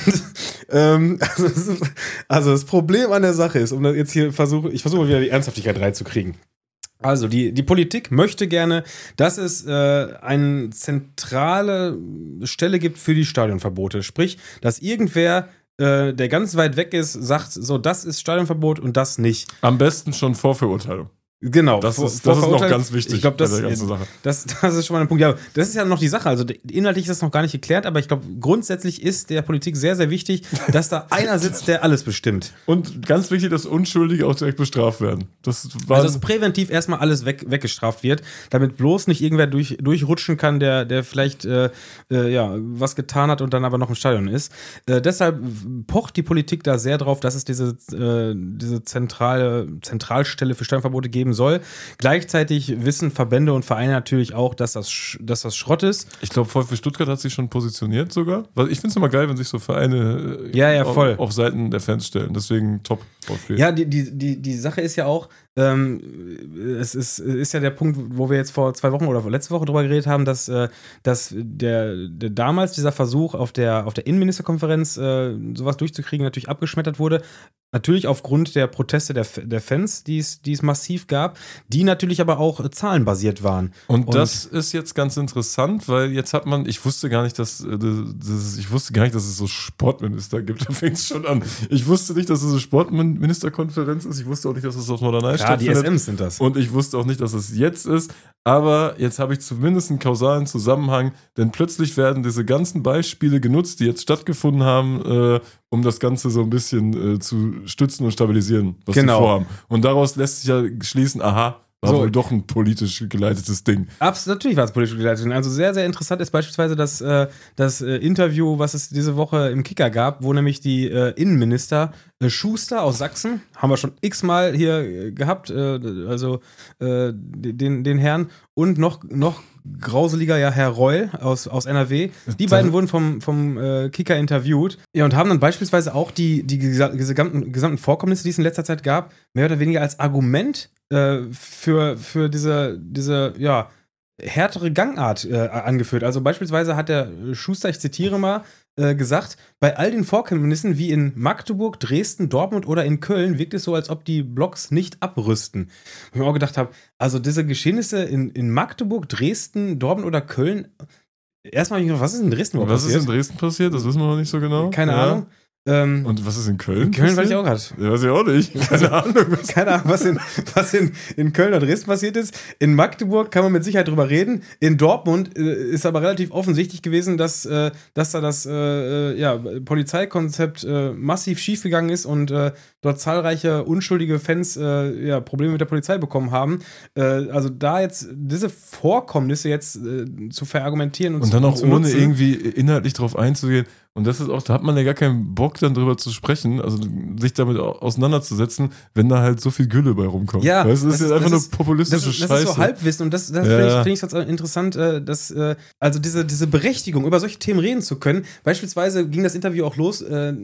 ähm, also, also das Problem an der Sache ist, um das jetzt hier versuche, ich versuche wieder die Ernsthaftigkeit reinzukriegen. Also, die, die Politik möchte gerne, dass es äh, eine zentrale Stelle gibt für die Stadionverbote. Sprich, dass irgendwer, äh, der ganz weit weg ist, sagt, so, das ist Stadionverbot und das nicht. Am besten schon vor Verurteilung. Genau. Das ist, das ist noch ganz wichtig. Ich glaube, das, bei der ganzen Sache. Das, das ist schon mal ein Punkt. Ja, das ist ja noch die Sache. Also inhaltlich ist das noch gar nicht geklärt, aber ich glaube, grundsätzlich ist der Politik sehr, sehr wichtig, dass da einer sitzt, der alles bestimmt. Und ganz wichtig, dass Unschuldige auch direkt bestraft werden. Das also dass präventiv erstmal alles weg, weggestraft wird, damit bloß nicht irgendwer durch, durchrutschen kann, der, der vielleicht äh, äh, ja, was getan hat und dann aber noch im Stadion ist. Äh, deshalb pocht die Politik da sehr drauf, dass es diese, äh, diese zentrale Zentralstelle für Stadionverbote geben soll. Gleichzeitig wissen Verbände und Vereine natürlich auch, dass das, dass das Schrott ist. Ich glaube, VfB Stuttgart hat sich schon positioniert sogar. Ich finde es immer geil, wenn sich so Vereine ja, ja, voll. Auf, auf Seiten der Fans stellen. Deswegen top. VfB. Ja, die, die, die, die Sache ist ja auch, ähm, es ist, ist ja der Punkt, wo wir jetzt vor zwei Wochen oder letzte Woche drüber geredet haben, dass, äh, dass der, der damals dieser Versuch auf der, auf der Innenministerkonferenz äh, sowas durchzukriegen natürlich abgeschmettert wurde. Natürlich aufgrund der Proteste der, der Fans, die es, die es massiv gab, die natürlich aber auch äh, zahlenbasiert waren. Und, Und das ist jetzt ganz interessant, weil jetzt hat man, ich wusste gar nicht, dass, äh, das, ich wusste gar nicht, dass es so Sportminister gibt. Da fängt es schon an. Ich wusste nicht, dass es eine Sportministerkonferenz ist. Ich wusste auch nicht, dass es auf Norderney stattfindet. Ja, die S Ms sind das. Und ich wusste auch nicht, dass es jetzt ist. Aber jetzt habe ich zumindest einen kausalen Zusammenhang, denn plötzlich werden diese ganzen Beispiele genutzt, die jetzt stattgefunden haben, äh, um das Ganze so ein bisschen äh, zu stützen und stabilisieren, was genau. sie vorhaben. Und daraus lässt sich ja schließen, aha, war so, wohl doch ein politisch geleitetes Ding. Absolut, natürlich war es politisch geleitet. Also sehr, sehr interessant ist beispielsweise das, äh, das äh, Interview, was es diese Woche im Kicker gab, wo nämlich die äh, Innenminister äh, Schuster aus Sachsen, haben wir schon x-mal hier äh, gehabt, äh, also äh, den, den Herrn, und noch, noch grauseliger, ja, Herr Reul aus, aus N R W. Die da beiden wurden vom, vom äh, Kicker interviewt. Ja, und haben dann beispielsweise auch die, die gesamten, gesamten Vorkommnisse, die es in letzter Zeit gab, mehr oder weniger als Argument äh, für, für diese, diese, ja, härtere Gangart äh, angeführt. Also beispielsweise hat der Schuster, ich zitiere mal, äh, gesagt, bei all den Vorkommnissen wie in Magdeburg, Dresden, Dortmund oder in Köln wirkt es so, als ob die Blocks nicht abrüsten. Und ich mir auch gedacht habe, also diese Geschehnisse in, in Magdeburg, Dresden, Dortmund oder Köln, erstmal habe ich gedacht, was ist in Dresden was passiert? Was ist in Dresden passiert? Das wissen wir noch nicht so genau. Keine ja. Ahnung. Ähm, Und was ist in Köln? In Köln weiß ich auch gerade. Ja, weiß ich auch nicht. Keine Ahnung. Keine Ahnung, was, in, was in, in Köln oder Dresden passiert ist. In Magdeburg kann man mit Sicherheit drüber reden. In Dortmund äh, ist aber relativ offensichtlich gewesen, dass, äh, dass da das äh, ja, Polizeikonzept äh, massiv schiefgegangen ist und äh, dort zahlreiche unschuldige Fans äh, ja, Probleme mit der Polizei bekommen haben. Äh, also da jetzt diese Vorkommnisse jetzt äh, zu verargumentieren und, und zu dann auch zu ohne nutzen. irgendwie inhaltlich drauf einzugehen. Und das ist auch, da hat man ja gar keinen Bock dann drüber zu sprechen, also sich damit auseinanderzusetzen, wenn da halt so viel Gülle bei rumkommt. Ja, weißt, das, das ist ja einfach nur populistische das ist, Scheiße. Das ist so Halbwissen und das, das ja. finde ich, find ich ganz interessant, dass, also diese, diese Berechtigung, über solche Themen reden zu können. Beispielsweise ging das Interview auch los,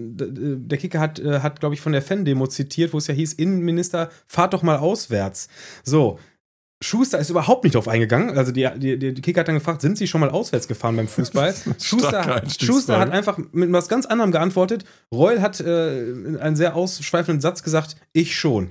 der Kicker hat, hat glaube ich, von der Fan-Demo zitiert, wo es ja hieß, Innenminister, fahrt doch mal auswärts. So. Schuster ist überhaupt nicht drauf eingegangen. Also die, die, die Kicker hat dann gefragt, sind Sie schon mal auswärts gefahren beim Fußball? Schuster, Schuster hat einfach mit was ganz anderem geantwortet. Reul hat äh, einen sehr ausschweifenden Satz gesagt, ich schon.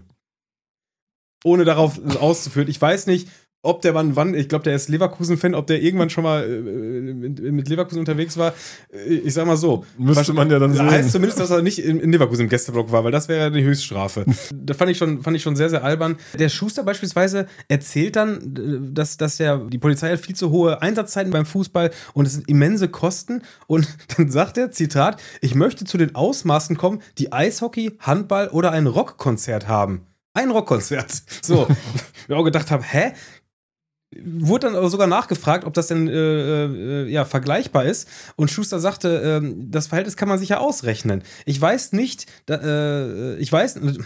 Ohne darauf auszuführen. Ich weiß nicht, ob der Mann wann, ich glaube, der ist Leverkusen-Fan, ob der irgendwann schon mal äh, mit Leverkusen unterwegs war. Ich sag mal so. Müsste man ja dann sehen. Heißt zumindest, dass er nicht in, in Leverkusen im Gästeblock war, weil das wäre ja die Höchststrafe. Da fand ich, schon, fand ich schon sehr, sehr albern. Der Schuster beispielsweise erzählt dann, dass, dass der, die Polizei hat viel zu hohe Einsatzzeiten beim Fußball und es sind immense Kosten. Und dann sagt er, Zitat, ich möchte zu den Ausmaßen kommen, die Eishockey, Handball oder ein Rockkonzert haben. Ein Rockkonzert. So. Ich auch gedacht habe, hä? wurde dann aber sogar nachgefragt, ob das denn äh, äh, ja, vergleichbar ist. Und Schuster sagte, äh, das Verhältnis kann man sich ja ausrechnen. Ich weiß nicht, da, äh, ich weiß. Und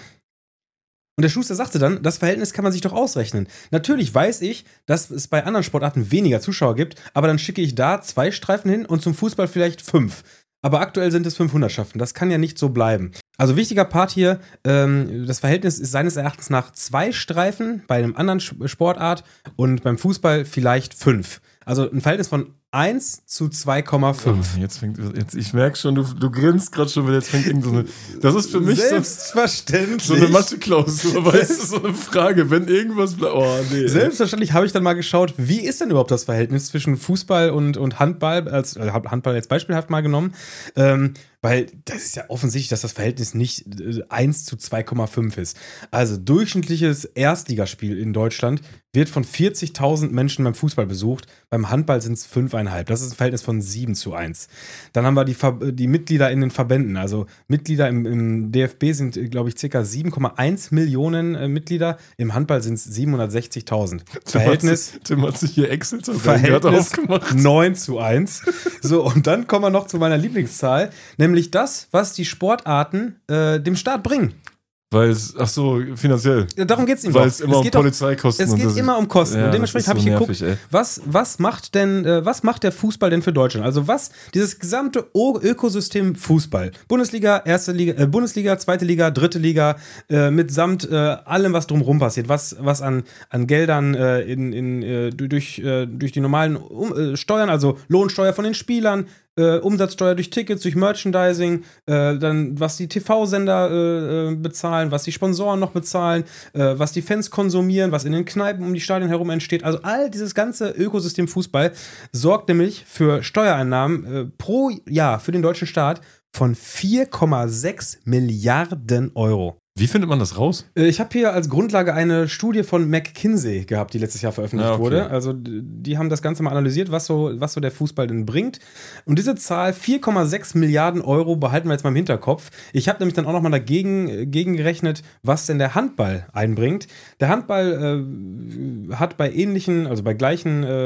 der Schuster sagte dann, das Verhältnis kann man sich doch ausrechnen. Natürlich weiß ich, dass es bei anderen Sportarten weniger Zuschauer gibt, aber dann schicke ich da zwei Streifen hin und zum Fußball vielleicht fünf. Aber aktuell sind es fünf Hundertschaften. Das kann ja nicht so bleiben. Also wichtiger Part hier, ähm, das Verhältnis ist seines Erachtens nach zwei Streifen bei einem anderen Sportart und beim Fußball vielleicht fünf. Also ein Verhältnis von eins zu zwei Komma fünf. Oh, jetzt fängt, jetzt, ich merke schon, du, du grinst gerade schon, weil jetzt fängt irgend so eine, das ist für mich Selbstverständlich. So, so eine Mathe-Klausur, weißt du, so eine Frage, wenn irgendwas bleibt, oh nee. Selbstverständlich habe ich dann mal geschaut, wie ist denn überhaupt das Verhältnis zwischen Fußball und, und Handball, als äh, Handball jetzt beispielhaft mal genommen, ähm, weil das ist ja offensichtlich, dass das Verhältnis nicht äh, eins zu zwei Komma fünf ist. Also durchschnittliches Erstligaspiel in Deutschland wird von vierzigtausend Menschen beim Fußball besucht, beim Handball sind es fünf Komma fünf. Das ist ein Verhältnis von sieben zu eins. Dann haben wir die, Ver- die Mitglieder in den Verbänden. Also Mitglieder im, im D F B sind, glaube ich, ca. sieben Komma eins Millionen äh, Mitglieder. Im Handball sind es siebenhundertsechzigtausend. Verhältnis, Tim hat sich hier Excel-Tabellen Verhältnis aufgemacht. neun zu eins. So, und dann kommen wir noch zu meiner Lieblingszahl, nämlich das, was die Sportarten äh, dem Staat bringen. Weil es, ach so, finanziell. Ja, darum geht es ihm Weil doch. es immer Es um geht doch- Polizeikosten Es und geht das- immer um Kosten. Ja, und dementsprechend das habe ist ich so geguckt, nervig, ey. was, was macht denn, äh, was macht der Fußball denn für Deutschland? Also was, dieses gesamte o- Ökosystem Fußball. Bundesliga, erste Liga, äh, Bundesliga, zweite Liga, dritte Liga, äh, mitsamt äh, allem, was drumherum passiert, was, was an, an Geldern äh, in, in, äh, durch, äh, durch die normalen um, äh, Steuern, also Lohnsteuer von den Spielern, Äh, Umsatzsteuer durch Tickets, durch Merchandising, äh, dann was die T V-Sender äh, äh, bezahlen, was die Sponsoren noch bezahlen, äh, was die Fans konsumieren, was in den Kneipen um die Stadien herum entsteht. Also all dieses ganze Ökosystem Fußball sorgt nämlich für Steuereinnahmen äh, pro Jahr für den deutschen Staat von vier Komma sechs Milliarden Euro. Wie findet man das raus? Äh, Ich habe hier als Grundlage eine Studie von McKinsey gehabt, die letztes Jahr veröffentlicht Ja, okay. wurde. Also d- die haben das Ganze mal analysiert, was so, was so der Fußball denn bringt. Und diese Zahl, vier Komma sechs Milliarden Euro, behalten wir jetzt mal im Hinterkopf. Ich habe nämlich dann auch nochmal dagegen äh, gegengerechnet, was denn der Handball einbringt. Der Handball äh, hat bei ähnlichen, also bei gleichen äh,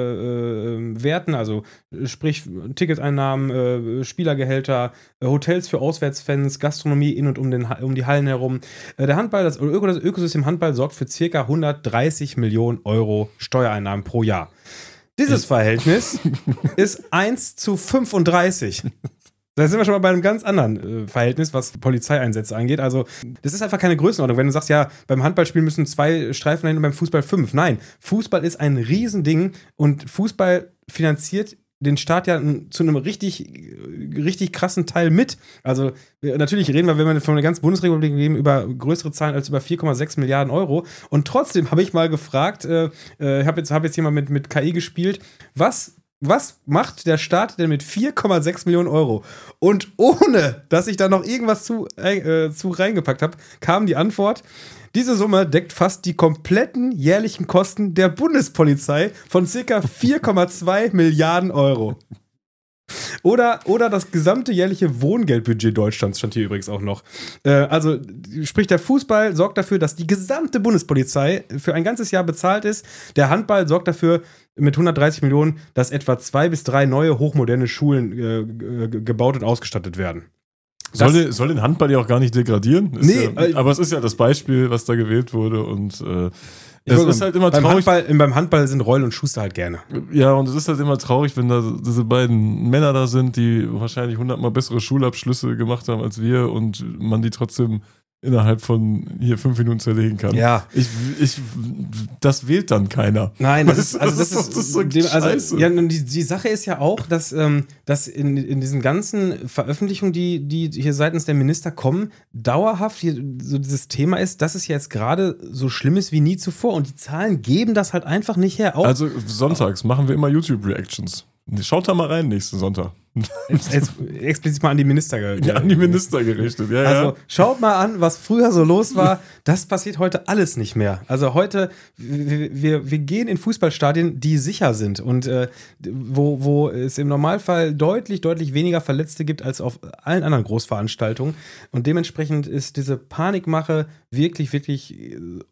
äh, Werten, also äh, sprich Ticketeinnahmen, äh, Spielergehälter, äh, Hotels für Auswärtsfans, Gastronomie in und um, den, Ha- um die Hallen herum. Äh, Der Handball, das, Öko, das Ökosystem Handball sorgt für ca. hundertdreißig Millionen Euro Steuereinnahmen pro Jahr. Dieses Verhältnis ist eins zu fünfunddreißig. Da sind wir schon mal bei einem ganz anderen äh, Verhältnis, was Polizeieinsätze angeht. Also, das ist einfach keine Größenordnung. Wenn du sagst, ja, beim Handballspiel müssen zwei Streifen hin und beim Fußball fünf. Nein, Fußball ist ein Riesending und Fußball finanziert den Staat ja zu einem richtig, richtig krassen Teil mit. Also äh, natürlich reden wir, wenn wir von der ganzen Bundesrepublik reden, über größere Zahlen als über vier Komma sechs Milliarden Euro. Und trotzdem habe ich mal gefragt, äh, äh, ich habe jetzt, hab jetzt hier mal mit, mit K I gespielt, was, was macht der Staat denn mit vier Komma sechs Millionen Euro? Und ohne, dass ich da noch irgendwas zu, äh, zu reingepackt habe, kam die Antwort: Diese Summe deckt fast die kompletten jährlichen Kosten der Bundespolizei von ca. vier Komma zwei Milliarden Euro. Oder, oder das gesamte jährliche Wohngeldbudget Deutschlands stand hier übrigens auch noch. Äh, also, sprich, der Fußball sorgt dafür, dass die gesamte Bundespolizei für ein ganzes Jahr bezahlt ist. Der Handball sorgt dafür, mit hundertdreißig Millionen, dass etwa zwei bis drei neue hochmoderne Schulen äh, g- gebaut und ausgestattet werden. Soll den, soll den Handball ja auch gar nicht degradieren. Ist Nee, ja, äh, aber es ist ja das Beispiel, was da gewählt wurde. Und äh, Ich es wollte ist sagen, halt immer beim traurig. Handball, beim Handball sind Reul und Schuster halt gerne. Ja, und es ist halt immer traurig, wenn da diese beiden Männer da sind, die wahrscheinlich hundertmal bessere Schulabschlüsse gemacht haben als wir und man die trotzdem innerhalb von hier fünf Minuten zerlegen kann. Ja. Ich, ich, das wählt dann keiner. Nein, das Weißt ist, du, also das das ist, ist- das ist so dem, also, scheiße. ja, und die, die Sache ist ja auch, dass, ähm, dass in, in diesen ganzen Veröffentlichungen, die, die hier seitens der Minister kommen, dauerhaft hier so dieses Thema ist, dass es jetzt gerade so schlimm ist wie nie zuvor und die Zahlen geben das halt einfach nicht her. Auch Also sonntags machen wir immer YouTube-Reactions. Schaut da mal rein nächsten Sonntag. jetzt explizit mal an die Minister. ge- Ja, an die Minister gerichtet. Ja, Also ja. schaut mal an, was früher so los war. Das passiert heute alles nicht mehr. Also heute, wir, wir, wir gehen in Fußballstadien, die sicher sind und äh, wo, wo es im Normalfall deutlich, deutlich weniger Verletzte gibt als auf allen anderen Großveranstaltungen. Und dementsprechend ist diese Panikmache wirklich, wirklich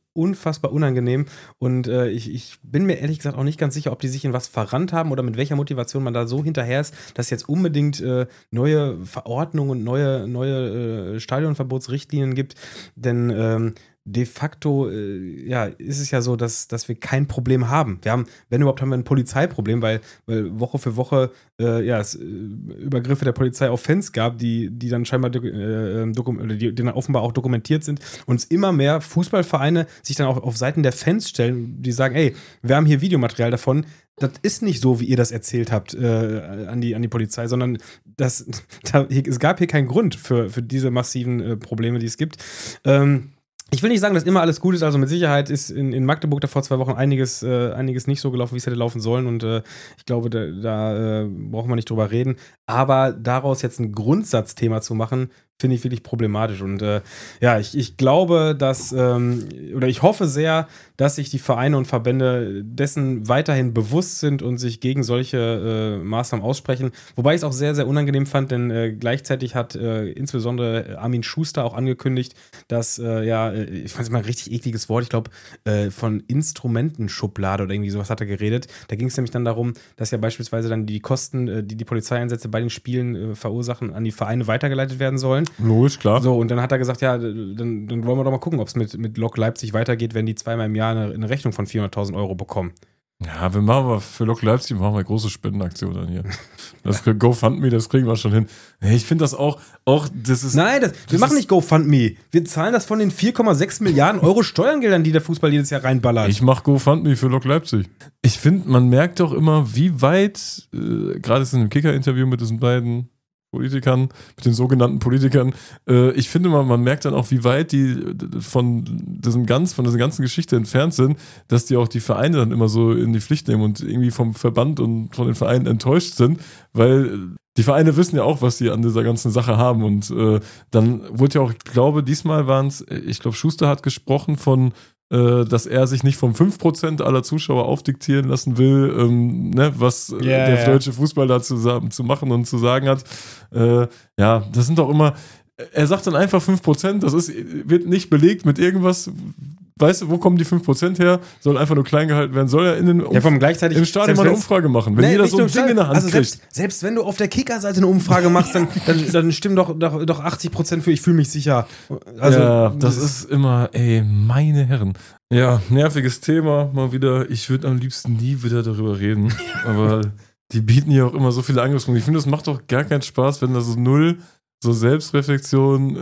unfassbar unangenehm und äh, ich, ich bin mir ehrlich gesagt auch nicht ganz sicher, ob die sich in was verrannt haben oder mit welcher Motivation man da so hinterher ist, dass jetzt unbedingt äh, neue Verordnungen und neue, neue äh, Stadionverbotsrichtlinien gibt, denn ähm, de facto äh, ja, ist es ja so, dass, dass wir kein Problem haben. Wir haben, wenn überhaupt, haben wir ein Polizeiproblem, weil, weil Woche für Woche äh, ja, es äh, Übergriffe der Polizei auf Fans gab, die, die dann scheinbar äh, dokum- oder die, die dann offenbar auch dokumentiert sind und es immer mehr Fußballvereine sich dann auch auf Seiten der Fans stellen, die sagen, ey, wir haben hier Videomaterial davon, das ist nicht so, wie ihr das erzählt habt äh, an, die, an die Polizei, sondern das, da, es gab hier keinen Grund für, für diese massiven äh, Probleme, die es gibt. Ähm, Ich will nicht sagen, dass immer alles gut ist, also mit Sicherheit ist in, in Magdeburg da vor zwei Wochen einiges, äh, einiges nicht so gelaufen, wie es hätte laufen sollen und äh, ich glaube, da, da äh, braucht man nicht drüber reden, aber daraus jetzt ein Grundsatzthema zu machen, finde ich wirklich problematisch und äh, ja, ich, ich glaube, dass ähm, oder ich hoffe sehr, dass sich die Vereine und Verbände dessen weiterhin bewusst sind und sich gegen solche äh, Maßnahmen aussprechen, wobei ich es auch sehr, sehr unangenehm fand, denn äh, gleichzeitig hat äh, insbesondere Armin Schuster auch angekündigt, dass, äh, ja, ich fand es mal ein richtig ekliges Wort, ich glaube, äh, von Instrumentenschublade oder irgendwie sowas hat er geredet. Da ging es nämlich dann darum, dass ja beispielsweise dann die Kosten, äh, die die Polizeieinsätze bei den Spielen äh, verursachen, an die Vereine weitergeleitet werden sollen. Logisch, klar. So, und dann hat er gesagt, ja, dann, dann wollen wir doch mal gucken, ob es mit, mit Lok Leipzig weitergeht, wenn die zweimal im Jahr eine, eine Rechnung von vierhunderttausend Euro bekommen. Ja, wir machen wir für Lok Leipzig machen wir große Spendenaktion dann hier. Das GoFundMe, das kriegen wir schon hin. Nee, ich finde das auch, auch, das ist. Nein, das, das wir machen ist, nicht GoFundMe. Wir zahlen das von den vier Komma sechs Milliarden Euro Steuergeldern, die der Fußball jedes Jahr reinballert. Ich mache GoFundMe für Lok Leipzig. Ich finde, man merkt doch immer, wie weit, äh, gerade ist in einem Kicker-Interview mit diesen beiden Politikern, mit den sogenannten Politikern, äh, ich finde mal, man merkt dann auch, wie weit die von diesem ganz, von dieser ganzen Geschichte entfernt sind, dass die auch die Vereine dann immer so in die Pflicht nehmen und irgendwie vom Verband und von den Vereinen enttäuscht sind, weil die Vereine wissen ja auch, was sie an dieser ganzen Sache haben und äh, dann wurde ja auch, ich glaube, diesmal waren es, ich glaube, Schuster hat gesprochen von dass er sich nicht vom fünf Prozent aller Zuschauer aufdiktieren lassen will, ähm, ne, was äh, yeah, der yeah. deutsche Fußball da zu, zu machen und zu sagen hat. Äh, ja, das sind doch immer, er sagt dann einfach fünf Prozent, das ist, wird nicht belegt mit irgendwas. Weißt du, wo kommen die fünf Prozent her? Soll einfach nur klein gehalten werden. Soll er in den Umf- ja, vom gleichzeitig, im Stadion mal eine Umfrage machen. Wenn nee, jeder so ein Ding Ding in der Hand also kriegt. Selbst, selbst wenn du auf der Kicker-Seite eine Umfrage machst, dann, dann, dann stimmen doch, doch, doch achtzig Prozent für ich fühle mich sicher. Also, ja, das ist immer, ey, meine Herren. Ja, nerviges Thema, mal wieder. Ich würde am liebsten nie wieder darüber reden. Aber die bieten ja auch immer so viele Angriffspunkte. Ich finde, das macht doch gar keinen Spaß, wenn da so null so Selbstreflexion,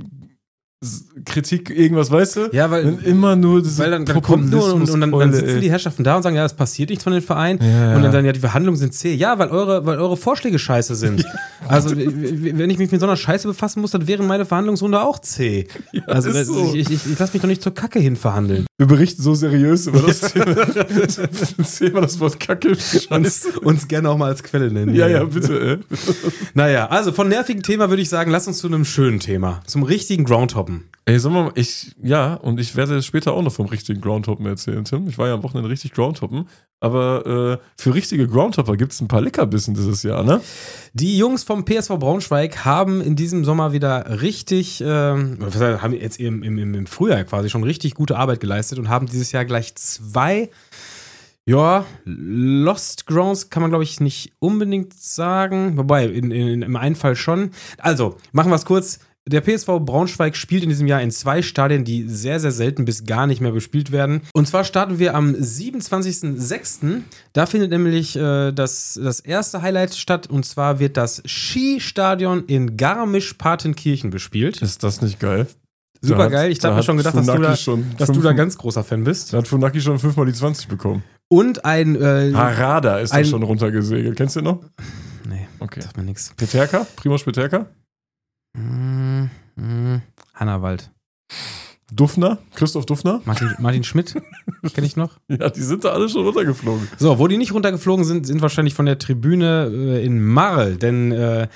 Kritik, irgendwas, weißt du? Ja, weil wenn immer nur diese weil dann, dann kommt nur und, und dann, dann sitzen ey. die Herrschaften da und sagen, ja, es passiert nichts von den Vereinen Ja. und dann, dann ja, die Verhandlungen sind zäh. Ja, weil eure, weil eure Vorschläge scheiße sind. Ja. Also, wenn ich mich mit so einer Scheiße befassen muss, dann wäre meine Verhandlungsrunde auch zäh. Ja, also, ist das, so. ich, ich, ich lasse mich doch nicht zur Kacke hin verhandeln. Wir berichten so seriös über das Thema. Das Thema, das Wort Kacke. Uns, uns gerne auch mal als Quelle nennen. Ja, ja, bitte. Ey. Naja, also von nervigen Thema würde ich sagen, lass uns zu einem schönen Thema, zum richtigen Groundhoppen. Ey, sag mal, ich, ja, und ich werde später auch noch vom richtigen Groundhoppen erzählen, Tim. Ich war ja am Wochenende richtig Groundhoppen. Aber äh, für richtige Groundhopper gibt es ein paar Leckerbissen dieses Jahr, ne? Die Jungs vom P S V Braunschweig haben in diesem Sommer wieder richtig, ähm, haben jetzt im, im, im Frühjahr quasi schon richtig gute Arbeit geleistet und haben dieses Jahr gleich zwei, ja, Lost Grounds kann man, glaube ich, nicht unbedingt sagen. Wobei, in, in, im einen Fall schon. Also, machen wir es kurz. Der P S V Braunschweig spielt in diesem Jahr in zwei Stadien, die sehr, sehr selten bis gar nicht mehr bespielt werden. Und zwar starten wir am siebenundzwanzigsten sechsten Da findet nämlich äh, das, das erste Highlight statt. Und zwar wird das Skistadion in Garmisch-Partenkirchen bespielt. Ist das nicht geil? Super geil. Ich habe mir schon gedacht, dass, du da, schon dass du da ganz großer Fan bist. Da hat Funaki schon fünfmal die zwanzig bekommen. Und ein... Äh, Harada ist ein, doch schon runtergesegelt. Kennst du den noch? Nee, okay. Sagt mir nichts. Peterka? Primož Peterka? Mm, mm, Hannawald. Dufner? Christoph Dufner? Martin, Martin Schmidt? Kenne ich noch? Ja, die sind da alle schon runtergeflogen. So, wo die nicht runtergeflogen sind, sind wahrscheinlich von der Tribüne äh, in Marl. Denn äh,